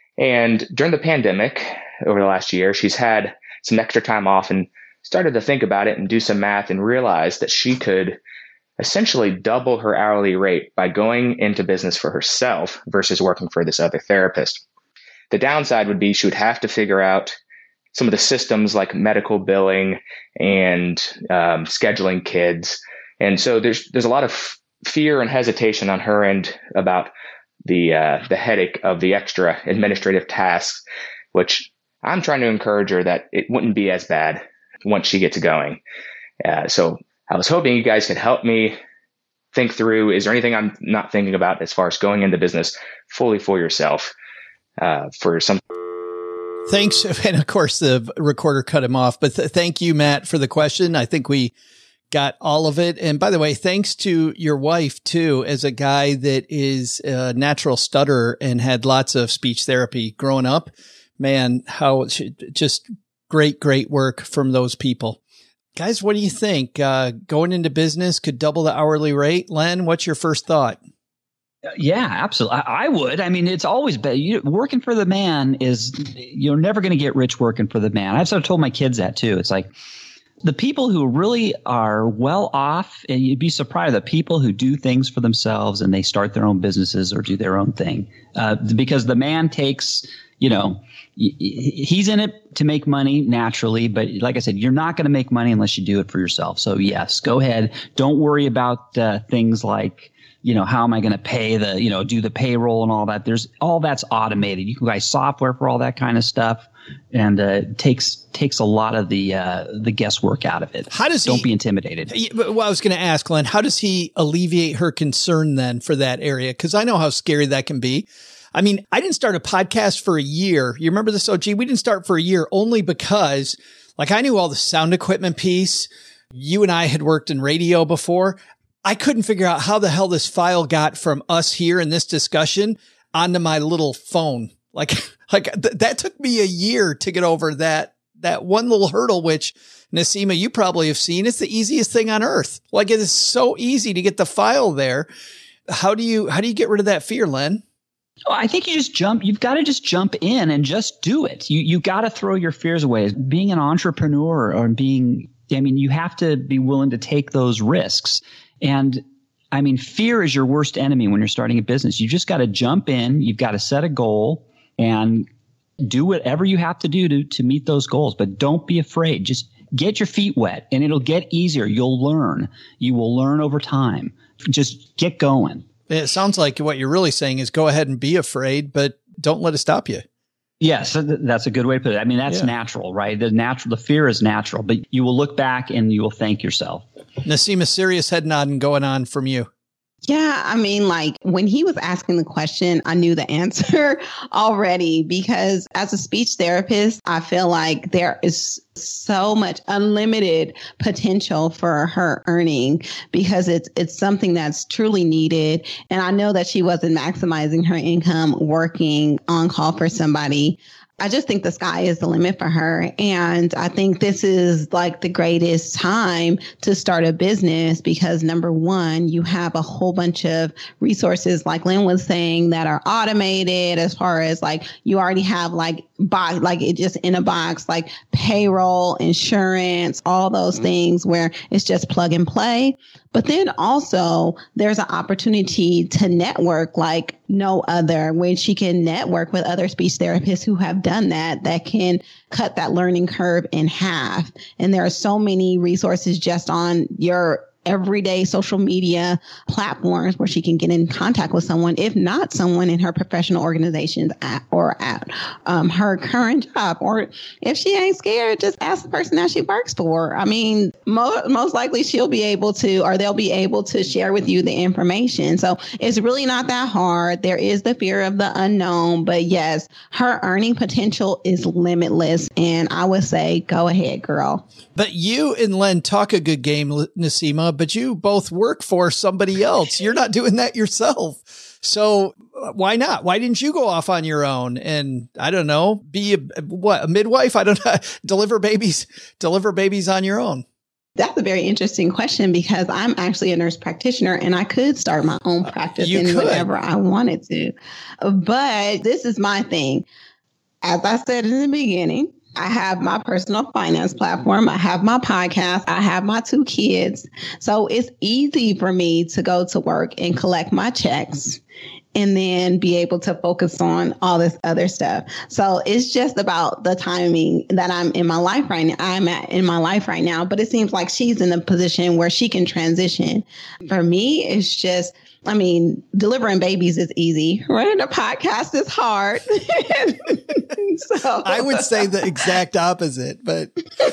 And during the pandemic, over the last year, she's had some extra time off and started to think about it and do some math and realized that she could essentially double her hourly rate by going into business for herself versus working for this other therapist. The downside would be she would have to figure out some of the systems like medical billing and um, scheduling kids. And so there's there's a lot of fear and hesitation on her end about the uh, the headache of the extra administrative tasks, which I'm trying to encourage her that it wouldn't be as bad once she gets going. Uh, so I was hoping you guys could help me think through, is there anything I'm not thinking about as far as going into business fully for yourself uh, for some. Thanks. And of course, the recorder cut him off. But th- thank you, Matt, for the question. I think we got all of it. And by the way, thanks to your wife, too, as a guy that is a natural stutterer and had lots of speech therapy growing up. Man, how just great, great work from those people. Guys, what do you think? Uh, going into business could double the hourly rate? Len, what's your first thought? Yeah, absolutely. I, I would. I mean, it's always better. You, working for the man is, you're never going to get rich working for the man. I've sort of told my kids that too. It's like the people who really are well off, and you'd be surprised, the people who do things for themselves and they start their own businesses or do their own thing. Uh, because the man takes, you know, he's in it to make money naturally, but like I said, you're not going to make money unless you do it for yourself. So yes, go ahead. Don't worry about uh, things like, you know, how am I going to pay the, you know, do the payroll and all that. There's all that's automated. You can buy software for all that kind of stuff, and uh, it takes takes a lot of the uh, the guesswork out of it. How does Don't he, be intimidated. Well, I was going to ask, Len, how does he alleviate her concern then for that area? Because I know how scary that can be. I mean, I didn't start a podcast for a year. You remember this, O G? We didn't start for a year only because, like, I knew all the sound equipment piece. You and I had worked in radio before. I couldn't figure out how the hell this file got from us here in this discussion onto my little phone. Like, like th- that took me a year to get over that, that one little hurdle, which Naseema, you probably have seen. It's the easiest thing on earth. Like, it is so easy to get the file there. How do you, how do you get rid of that fear, Len? Oh, I think you just jump. You've got to just jump in and just do it. You you got to throw your fears away. Being an entrepreneur or being, I mean, you have to be willing to take those risks. And I mean, fear is your worst enemy when you're starting a business. You just got to jump in. You've got to set a goal and do whatever you have to do to, to meet those goals. But don't be afraid. Just get your feet wet and it'll get easier. You'll learn. You will learn over time. Just get going. It sounds like what you're really saying is go ahead and be afraid, but don't let it stop you. Yes, that's a good way to put it. I mean, that's yeah. natural, right? The natural, the fear is natural, but you will look back and you will thank yourself. Naseema, serious head nodding going on from you. Yeah, I mean, like when he was asking the question, I knew the answer already, because as a speech therapist, I feel like there is so much unlimited potential for her earning because it's it's something that's truly needed. And I know that she wasn't maximizing her income working on call for somebody. I just think the sky is the limit for her. And I think this is like the greatest time to start a business because number one, you have a whole bunch of resources, like Lynn was saying, that are automated as far as like you already have like box, like it just in a box, like payroll, insurance, all those things where it's just plug and play. But then also there's an opportunity to network like no other, where she can network with other speech therapists who have done that, that can cut that learning curve in half. And there are so many resources just on your everyday social media platforms where she can get in contact with someone, if not someone in her professional organizations at, or at um, her current job. Or if she ain't scared, just ask the person that she works for. I mean, mo- most likely she'll be able to, or they'll be able to share with you the information. So it's really not that hard. There is the fear of the unknown, but yes, her earning potential is limitless. And I would say, go ahead, girl. But you and Len talk a good game, Naseema, but you both work for somebody else. You're not doing that yourself. So why not? Why didn't you go off on your own and, I don't know, be a, what, a midwife? I don't know, deliver babies, deliver babies on your own. That's a very interesting question because I'm actually a nurse practitioner and I could start my own practice You in could. whatever I wanted to. But this is my thing. As I said in the beginning, I have my personal finance platform. I have my podcast. I have my two kids. So it's easy for me to go to work and collect my checks and then be able to focus on all this other stuff. So it's just about the timing that I'm in my life right now. I'm at in my life right now, but it seems like she's in a position where she can transition. For me, it's just, I mean, delivering babies is easy. Running a podcast is hard. So I would say the exact opposite, but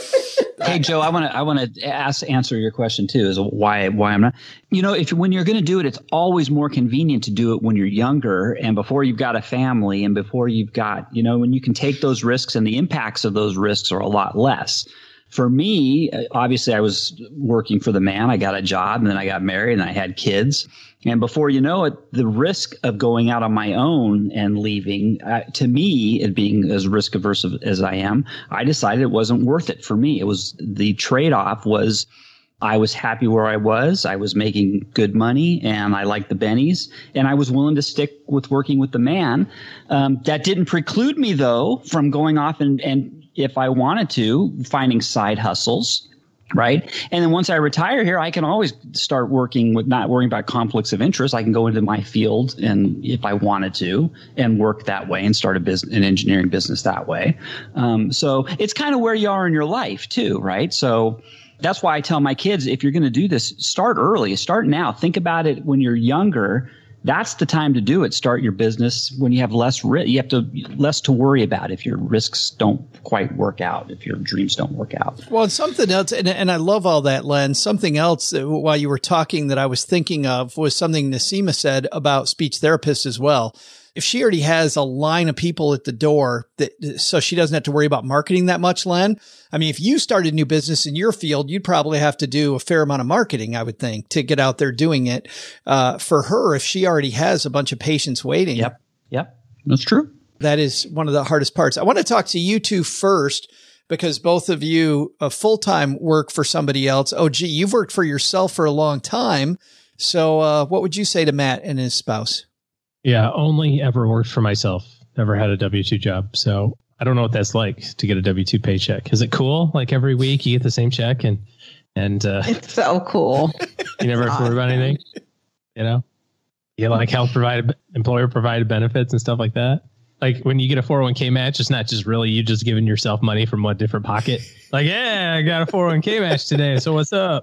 hey, Joe, I want to I want to ask answer your question too. Is why why I'm not. You know, if when you're going to do it, it's always more convenient to do it when you're younger and before you've got a family and before you've got, you know, when you can take those risks and the impacts of those risks are a lot less. For me, obviously, I was working for the man. I got a job and then I got married and I had kids. And before you know it, the risk of going out on my own and leaving, uh, to me, it being as risk averse as I am, I decided it wasn't worth it for me. It was the trade-off was I was happy where I was. I was making good money and I liked the bennies and I was willing to stick with working with the man. Um, that didn't preclude me, though, from going off and, and if I wanted to, finding side hustles. Right. And then once I retire here, I can always start working with not worrying about conflicts of interest. I can go into my field and if I wanted to and work that way and start a business, an engineering business that way. Um, so it's kind of where you are in your life, too. Right. So that's why I tell my kids, if you're going to do this, start early, start now. Think about it when you're younger. That's the time to do it. Start your business when you have less risk. You have to less to worry about if your risks don't quite work out, if your dreams don't work out. Well, and something else, and, and I love all that, Len. Something else that, while you were talking that I was thinking of was something Nasima said about speech therapists as well. If she already has a line of people at the door that, so she doesn't have to worry about marketing that much, Len. I mean, if you started a new business in your field, you'd probably have to do a fair amount of marketing, I would think, to get out there doing it. Uh, for her, if she already has a bunch of patients waiting. Yep. Yep. That's true. That is one of the hardest parts. I want to talk to you two first, because both of you uh, full-time work for somebody else. Oh, gee, you've worked for yourself for a long time. So uh, what would you say to Matt and his spouse? Yeah, only ever worked for myself. Never had a W two job. So I don't know what that's like to get a W two paycheck. Is it cool? Like every week you get the same check and, and, uh, it's so cool. You never have to worry about anything, you know, you get like health provided, employer provided benefits and stuff like that. Like when you get a four oh one k match, it's not just really you just giving yourself money from one different pocket. Like, yeah, I got a four oh one k match today. So what's up?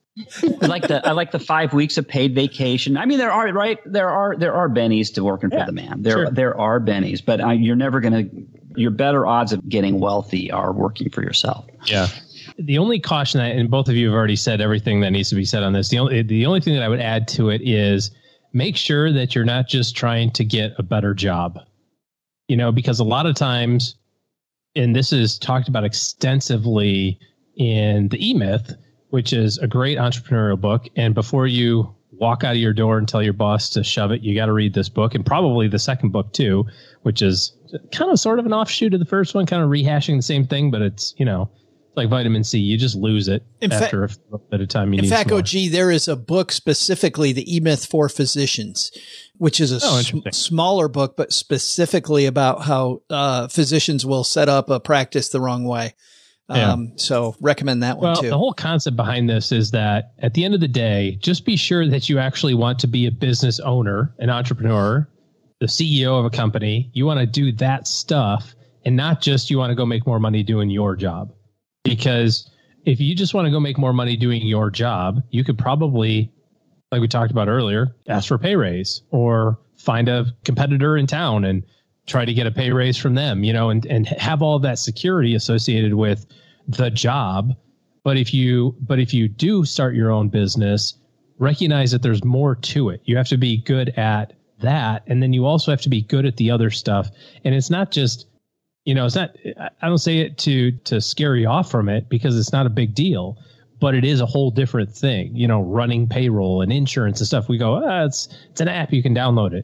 I like the I like the five weeks of paid vacation. I mean, there are right there are there are bennies to working yeah, for the man. There sure. there are bennies, but uh, you're never gonna. Your better odds of getting wealthy are working for yourself. Yeah. The only caution, that, and both of you have already said everything that needs to be said on this. The only the only thing that I would add to it is make sure that you're not just trying to get a better job. You know, because a lot of times, and this is talked about extensively in the E-Myth, which is a great entrepreneurial book. And before you walk out of your door and tell your boss to shove it, you got to read this book, and probably the second book too, which is kind of sort of an offshoot of the first one, kind of rehashing the same thing, but it's, you know, it's like vitamin C. You just lose it in after fa- a bit of time. You in need fact, more. O G, there is a book specifically, the E-Myth for Physicians, which is a oh, s- smaller book, but specifically about how uh, physicians will set up a practice the wrong way. Yeah. Um, so recommend that one well, too. The whole concept behind this is that at the end of the day, just be sure that you actually want to be a business owner, an entrepreneur, the C E O of a company. You want to do that stuff and not just you want to go make more money doing your job. Because if you just want to go make more money doing your job, you could probably, like we talked about earlier, ask for a pay raise or find a competitor in town and try to get a pay raise from them, you know, and, and have all of that security associated with the job. But if you, but if you do start your own business, recognize that there's more to it. You have to be good at that. And then you also have to be good at the other stuff. And it's not just, you know, it's not, I don't say it to, to scare you off from it because it's not a big deal, but it is a whole different thing, you know, running payroll and insurance and stuff. We go, ah, it's, it's an app. You can download it.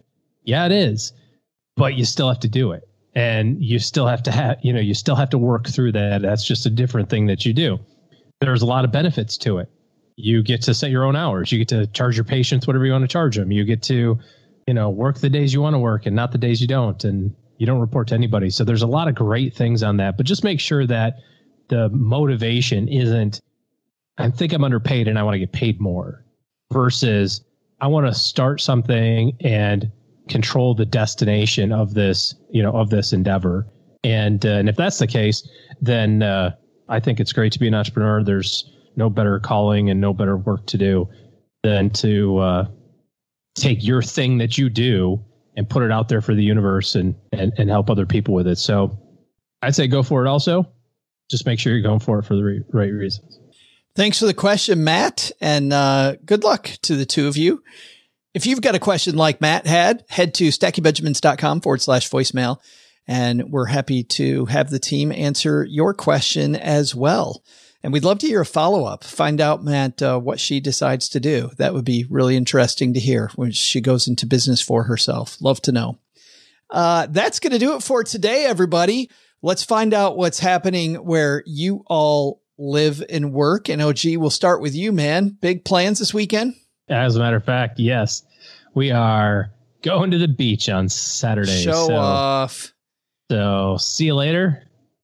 Yeah, it is. But you still have to do it. And you still have to have, you know, you still have to work through that. That's just a different thing that you do. There's a lot of benefits to it. You get to set your own hours. You get to charge your patients whatever you want to charge them. You get to, you know, work the days you want to work and not the days you don't. And you don't report to anybody. So there's a lot of great things on that. But just make sure that the motivation isn't, I think I'm underpaid and I want to get paid more, versus I want to start something and control the destination of this, you know, of this endeavor. And, uh, and if that's the case, then uh, I think it's great to be an entrepreneur. There's no better calling and no better work to do than to uh, take your thing that you do and put it out there for the universe and, and, and help other people with it. So I'd say go for it also. Just make sure you're going for it for the re- right reasons. Thanks for the question, Matt, and uh, good luck to the two of you. If you've got a question like Matt had, head to stackingbenjamins.com forward slash voicemail, and we're happy to have the team answer your question as well. And we'd love to hear a follow-up, find out, Matt, uh, what she decides to do. That would be really interesting to hear when she goes into business for herself. Love to know. Uh, that's going to do it for today, everybody. Let's find out what's happening where you all live and work. And O G, we'll start with you, man. Big plans this weekend? As a matter of fact, yes. We are going to the beach on Saturday. Show so, off. So see you later.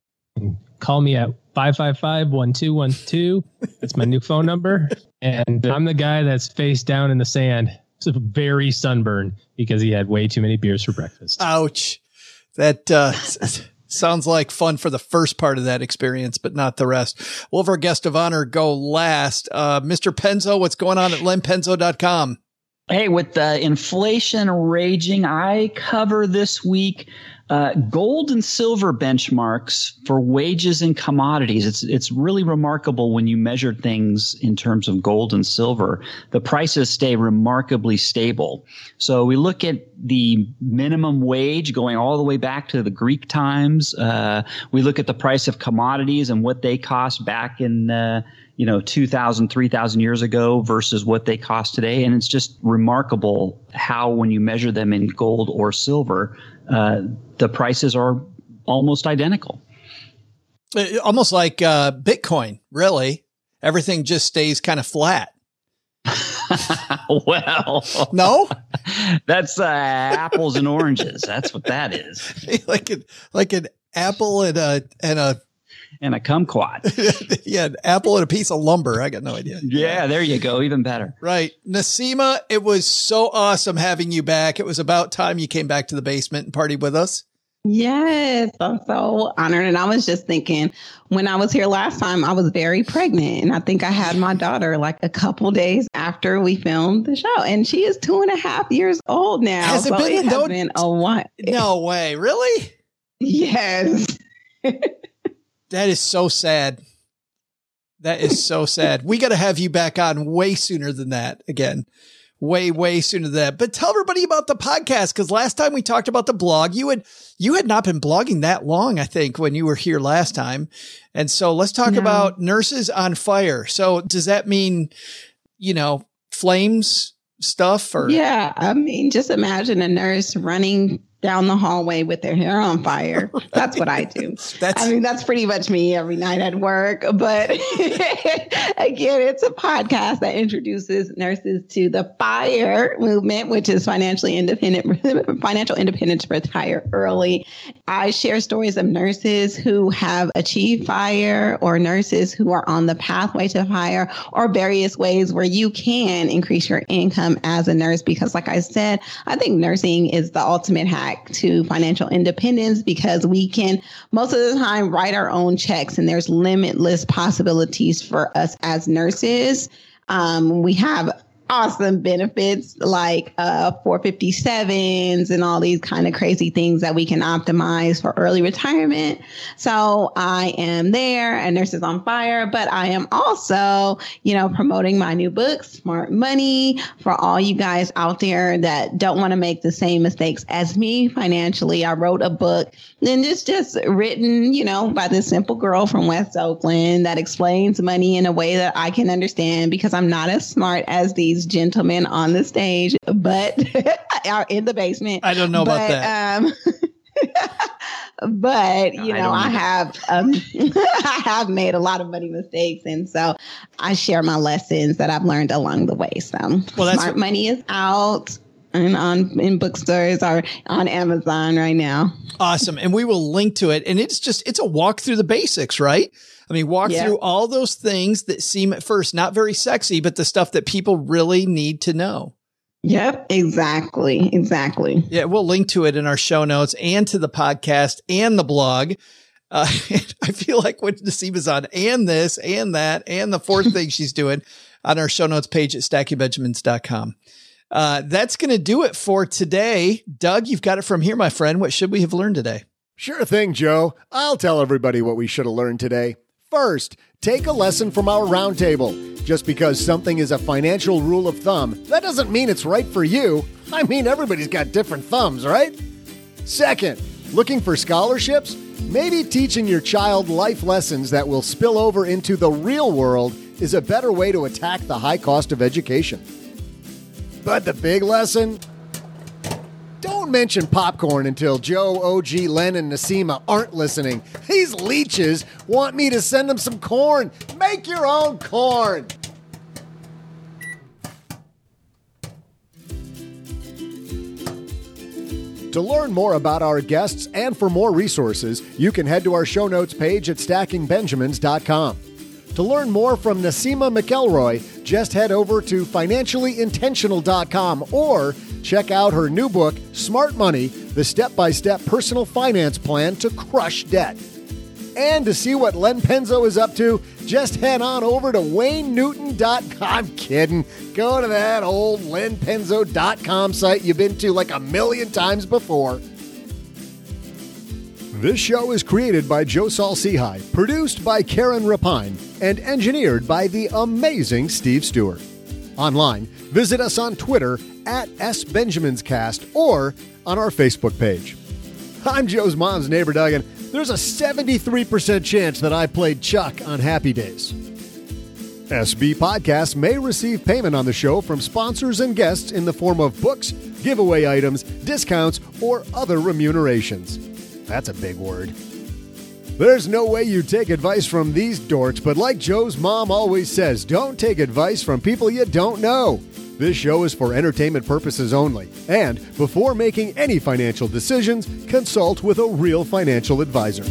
Call me at five five five, one two one two. That's my new phone number. And I'm the guy that's face down in the sand. It's a very sunburned because he had way too many beers for breakfast. Ouch. That uh, sounds like fun for the first part of that experience, but not the rest. We'll have our guest of honor go last. Uh, Mister Penzo, what's going on at len penzo dot com? Hey, with uh, inflation raging, I cover this week uh, gold and silver benchmarks for wages and commodities. It's it's really remarkable when you measure things in terms of gold and silver. The prices stay remarkably stable. So we look at the minimum wage going all the way back to the Greek times. Uh, we look at the price of commodities and what they cost back in uh, you know, two thousand, three thousand years ago versus what they cost today. And it's just remarkable how when you measure them in gold or silver, uh, the prices are almost identical. Almost like uh, Bitcoin, really. Everything just stays kind of flat. Well, no, that's uh, apples and oranges. That's what that is. like an, like an apple and a, and a, and a kumquat. Yeah, an apple and a piece of lumber. I got no idea. Yeah, there you go. Even better. Right. Naseema, it was so awesome having you back. It was about time you came back to the basement and partied with us. Yes, I'm so honored. And I was just thinking, when I was here last time, I was very pregnant. And I think I had my daughter like a couple days after we filmed the show. And she is two and a half years old now. Has it so been, it has been a while. No way. Really? Yes. That is so sad. That is so sad. We got to have you back on way sooner than that again. Way, way sooner than that. But tell everybody about the podcast, because last time we talked about the blog, you had you had not been blogging that long, I think, when you were here last time. And so let's talk no. about Nurses on Fire. So does that mean, you know, flames stuff? Or yeah, I mean, just imagine a nurse running down the hallway with their hair on fire. That's what I do. That's, I mean, that's pretty much me every night at work. But again, it's a podcast that introduces nurses to the FIRE movement, which is financially independent, financial independence, retire early. I share stories of nurses who have achieved FIRE, or nurses who are on the pathway to FIRE, or various ways where you can increase your income as a nurse. Because like I said, I think nursing is the ultimate hack to financial independence, because we can most of the time write our own checks, and there's limitless possibilities for us as nurses. Um, we have awesome benefits like uh, four fifty-sevens and all these kind of crazy things that we can optimize for early retirement. So I am there at Nurses on Fire, but I am also, you know, promoting my new book, Smart Money, for all you guys out there that don't want to make the same mistakes as me financially. I wrote a book, and it's just written, you know, by this simple girl from West Oakland that explains money in a way that I can understand, because I'm not as smart as these gentlemen on the stage, but are in the basement. I don't know but, about that. Um, but you I know, don't I either. have um, I have made a lot of money mistakes, and so I share my lessons that I've learned along the way. So, Well, that's Smart what- Money is out and on in bookstores or on Amazon right now. Awesome. And we will link to it. And it's just, it's a walk through the basics, right? I mean, walk Yeah. through all those things that seem at first not very sexy, but the stuff that people really need to know. Yep, exactly, exactly. Yeah, we'll link to it in our show notes and to the podcast and the blog. Uh, I feel like when Naseema's on and this and that and the fourth thing she's doing on our show notes page at stacking benjamins dot com. Uh, that's going to do it for today. Doug, you've got it from here, my friend. What should we have learned today? Sure thing, Joe. I'll tell everybody what we should have learned today. First, take a lesson from our roundtable. Just because something is a financial rule of thumb, that doesn't mean it's right for you. I mean, everybody's got different thumbs, right? Second, looking for scholarships? Maybe teaching your child life lessons that will spill over into the real world is a better way to attack the high cost of education. But the big lesson? Don't mention popcorn until Joe, O G, Len, and Naseema aren't listening. These leeches want me to send them some corn. Make your own corn. To learn more about our guests and for more resources, you can head to our show notes page at stacking benjamins dot com. To learn more from Naseema McElroy, just head over to financially intentional dot com or check out her new book, Smart Money, the step-by-step personal finance plan to crush debt. And to see what Len Penzo is up to, just head on over to wayne newton dot com. I'm kidding. Go to that old len penzo dot com site you've been to like a million times before. This show is created by Joe Saul-Sehy, produced by Karen Rapine, and engineered by the amazing Steve Stewart. Online, visit us on Twitter at S Benjamins Cast or on our Facebook page. I'm Joe's mom's neighbor, Doug, and there's a seventy-three percent chance that I played Chuck on Happy Days. S B Podcasts may receive payment on the show from sponsors and guests in the form of books, giveaway items, discounts, or other remunerations. That's a big word. There's no way you take advice from these dorks, but like Joe's mom always says, don't take advice from people you don't know. This show is for entertainment purposes only, and before making any financial decisions, consult with a real financial advisor.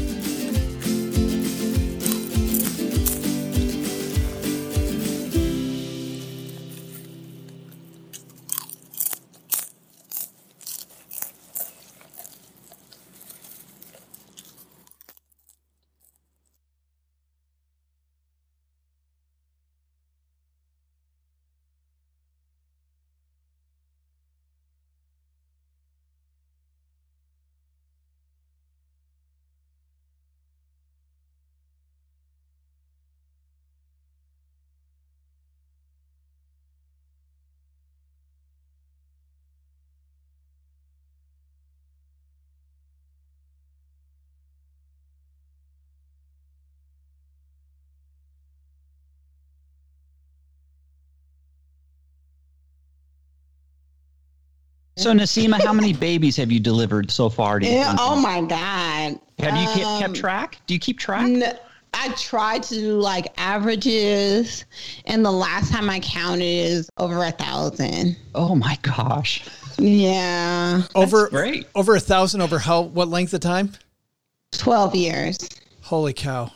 So, Naseema, how many babies have you delivered so far? Do you Yeah, think? oh my God. Have you kept, Um, kept track? Do you keep track? n- I tried to do like averages, and the last time I counted is over a thousand. Oh my gosh. Yeah. Over great. over a thousand over how what length of time? twelve years. Holy cow.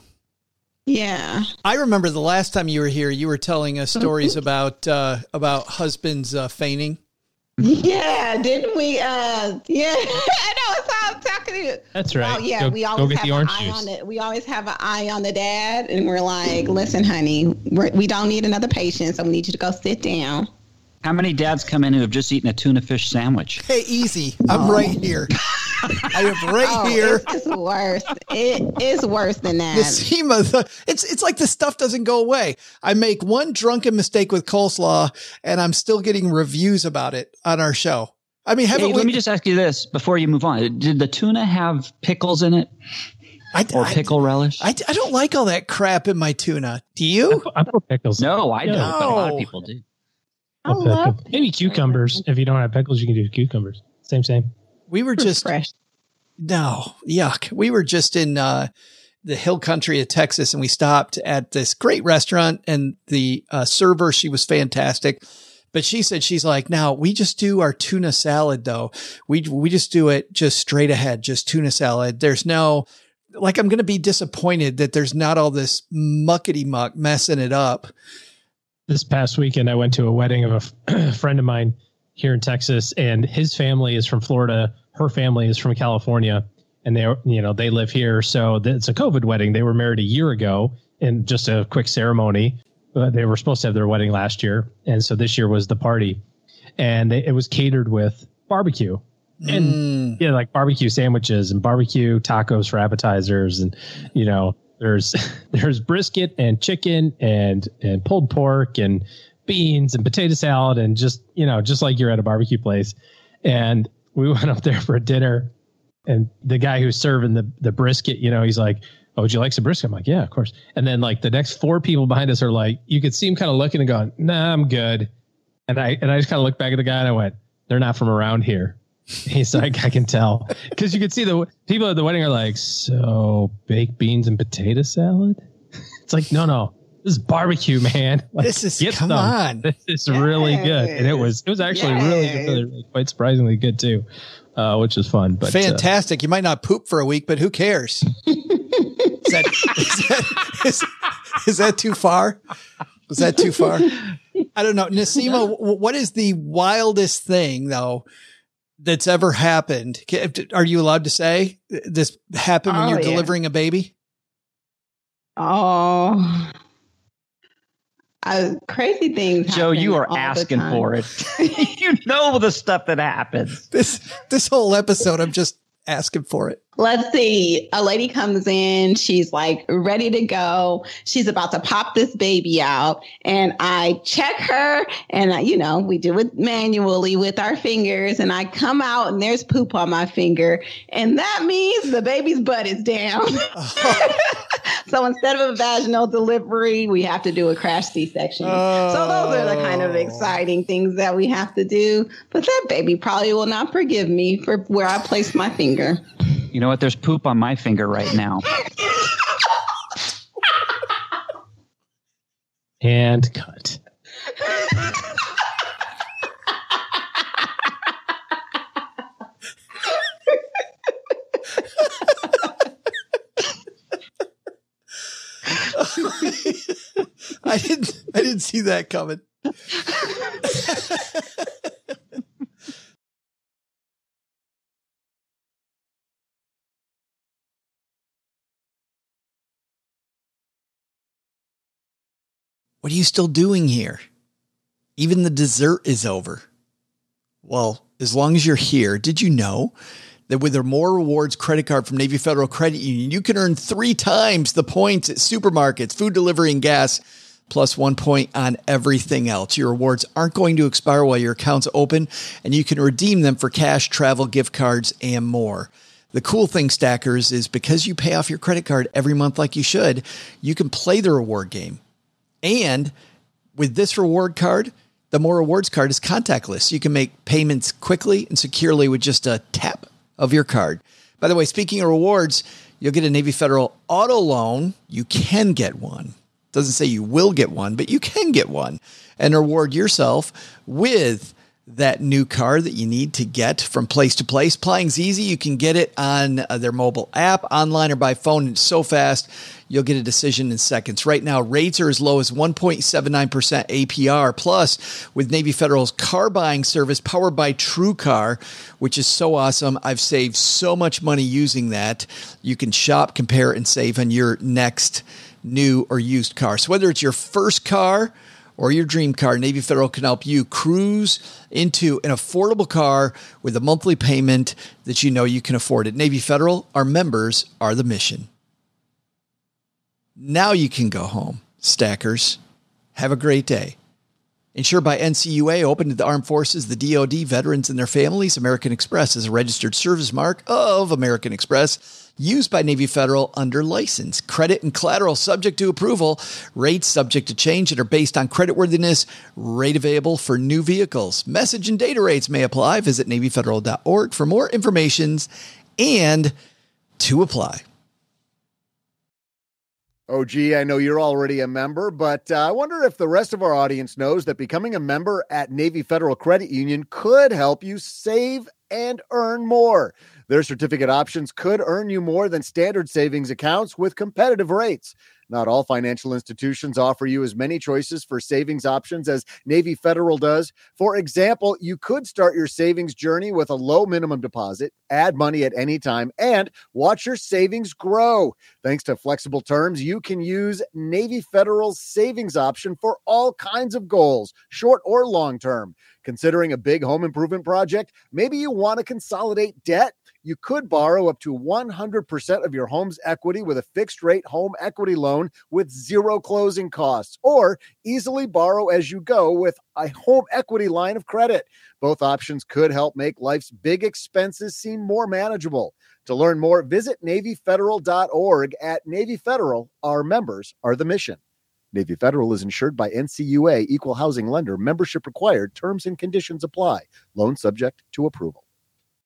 Yeah. I remember the last time you were here, you were telling us stories about uh, about husbands uh, feigning. Yeah, didn't we? Uh, yeah, I know. It's all I'm talking to you. That's right. Oh, yeah, Go- we go always get have the an orange eye juice. on it. We always have an eye on the dad, and we're like, "Listen, honey, we're, we don't need another patient, so we need you to go sit down." How many dads come in who have just eaten a tuna fish sandwich? Hey, easy. I'm right here. I am right Oh, here. It's, it's worse. It is worse than that. Naseema, the, it's it's like the stuff doesn't go away. I make one drunken mistake with coleslaw, and I'm still getting reviews about it on our show. I mean, haven't Hey, we? let me just ask you this before you move on. Did the tuna have pickles in it I, or I- pickle relish? I, I don't like all that crap in my tuna. Do you? I put pickles. no, I don't. Yeah. But a lot of No. people do. I love maybe cucumbers. If you don't have pickles, you can do cucumbers. Same, same. We were just fresh. No, yuck. We were just in uh, the hill country of Texas, and we stopped at this great restaurant, and the uh, server, she was fantastic. But she said, she's like, now we just do our tuna salad though. We, we just do it just straight ahead, just tuna salad. There's no, like, I'm going to be disappointed that there's not all this muckety muck messing it up. This past weekend, I went to a wedding of a f- friend of mine here in Texas, and his family is from Florida. Her family is from California, and they, you know, they live here. So it's a COVID wedding. They were married a year ago in just a quick ceremony. Uh, they were supposed to have their wedding last year. And so this year was the party, and they, it was catered with barbecue and mm. yeah, like barbecue sandwiches and barbecue tacos for appetizers. And, you know, there's, there's brisket and chicken and, and pulled pork and beans and potato salad. And just, you know, just like you're at a barbecue place. And we went up there for dinner, and the guy who's serving the, the brisket, you know, he's like, oh, would you like some brisket? I'm like, yeah, of course. And then like the next four people behind us are like, you could see him kind of looking and going, nah, I'm good. And I, and I just kind of looked back at the guy and I went, they're not from around here. He's like, I can tell. Cause you could see the people at the wedding are like, so baked beans and potato salad. It's like, no, no, this is barbecue, man. Like, this is, come them. on. This is yes. really good. And it was, it was actually yes. really good. Really, really, quite surprisingly good too. Uh, which is fun, but fantastic. Uh, you might not poop for a week, but who cares? Is that, is, that, is, is that too far? Was that too far? I don't know. Naseema, what is the wildest thing though that's ever happened? Are you allowed to say this happened when oh, you're yeah. delivering a baby? Oh, uh, crazy things. Joe, you are asking for it. You know the stuff that happens. This, this whole episode, I'm just asking for it. Let's see. A lady comes in. She's like ready to go. She's about to pop this baby out. And I check her, and, I, you know, we do it manually with our fingers. And I come out and there's poop on my finger. And that means the baby's butt is down. Oh. So instead of a vaginal delivery, we have to do a crash C-section. Oh. So those are the kind of exciting things that we have to do. But that baby probably will not forgive me for where I placed my finger. You know what? There's poop on my finger right now. And cut. I didn't I didn't see that coming. What are you still doing here? Even the dessert is over. Well, as long as you're here, did you know that with a More Rewards credit card from Navy Federal Credit Union, you can earn three times the points at supermarkets, food delivery, and gas, plus one point on everything else. Your rewards aren't going to expire while your account's open, and you can redeem them for cash, travel, gift cards, and more. The cool thing, Stackers, is because you pay off your credit card every month like you should, you can play the reward game. And with this reward card, the More Rewards card is contactless. So you can make payments quickly and securely with just a tap of your card. By the way, speaking of rewards, you'll get a Navy Federal auto loan. You can get one. Doesn't say you will get one, but you can get one and reward yourself with that new car that you need to get from place to place. Applying's easy. You can get it on uh, their mobile app, online, or by phone. It's so fast, you'll get a decision in seconds. Right now, rates are as low as one point seven nine percent A P R. Plus, with Navy Federal's car buying service powered by TrueCar, which is so awesome. I've saved so much money using that. You can shop, compare, and save on your next new or used car. So whether it's your first car or your dream car, Navy Federal can help you cruise into an affordable car with a monthly payment that you know you can afford. At Navy Federal, our members are the mission. Now you can go home, Stackers. Have a great day. Insured by N C U A, open to the armed forces, the D O D, veterans and their families. American Express is a registered service mark of American Express. Used by Navy Federal under license. Credit and collateral subject to approval. Rates subject to change and are based on creditworthiness. Rate available for new vehicles. Message and data rates may apply. Visit Navy Federal dot org for more information and to apply. Oh, gee, I know you're already a member, but uh, I wonder if the rest of our audience knows that becoming a member at Navy Federal Credit Union could help you save and earn more. Their certificate options could earn you more than standard savings accounts with competitive rates. Not all financial institutions offer you as many choices for savings options as Navy Federal does. For example, you could start your savings journey with a low minimum deposit, add money at any time, and watch your savings grow. Thanks to flexible terms, you can use Navy Federal's savings option for all kinds of goals, short or long term. Considering a big home improvement project, maybe you want to consolidate debt. You could borrow up to one hundred percent of your home's equity with a fixed-rate home equity loan with zero closing costs, or easily borrow as you go with a home equity line of credit. Both options could help make life's big expenses seem more manageable. To learn more, visit Navy Federal dot org. At Navy Federal, our members are the mission. Navy Federal is insured by N C U A, Equal Housing Lender. Membership required. Terms and conditions apply. Loan subject to approval.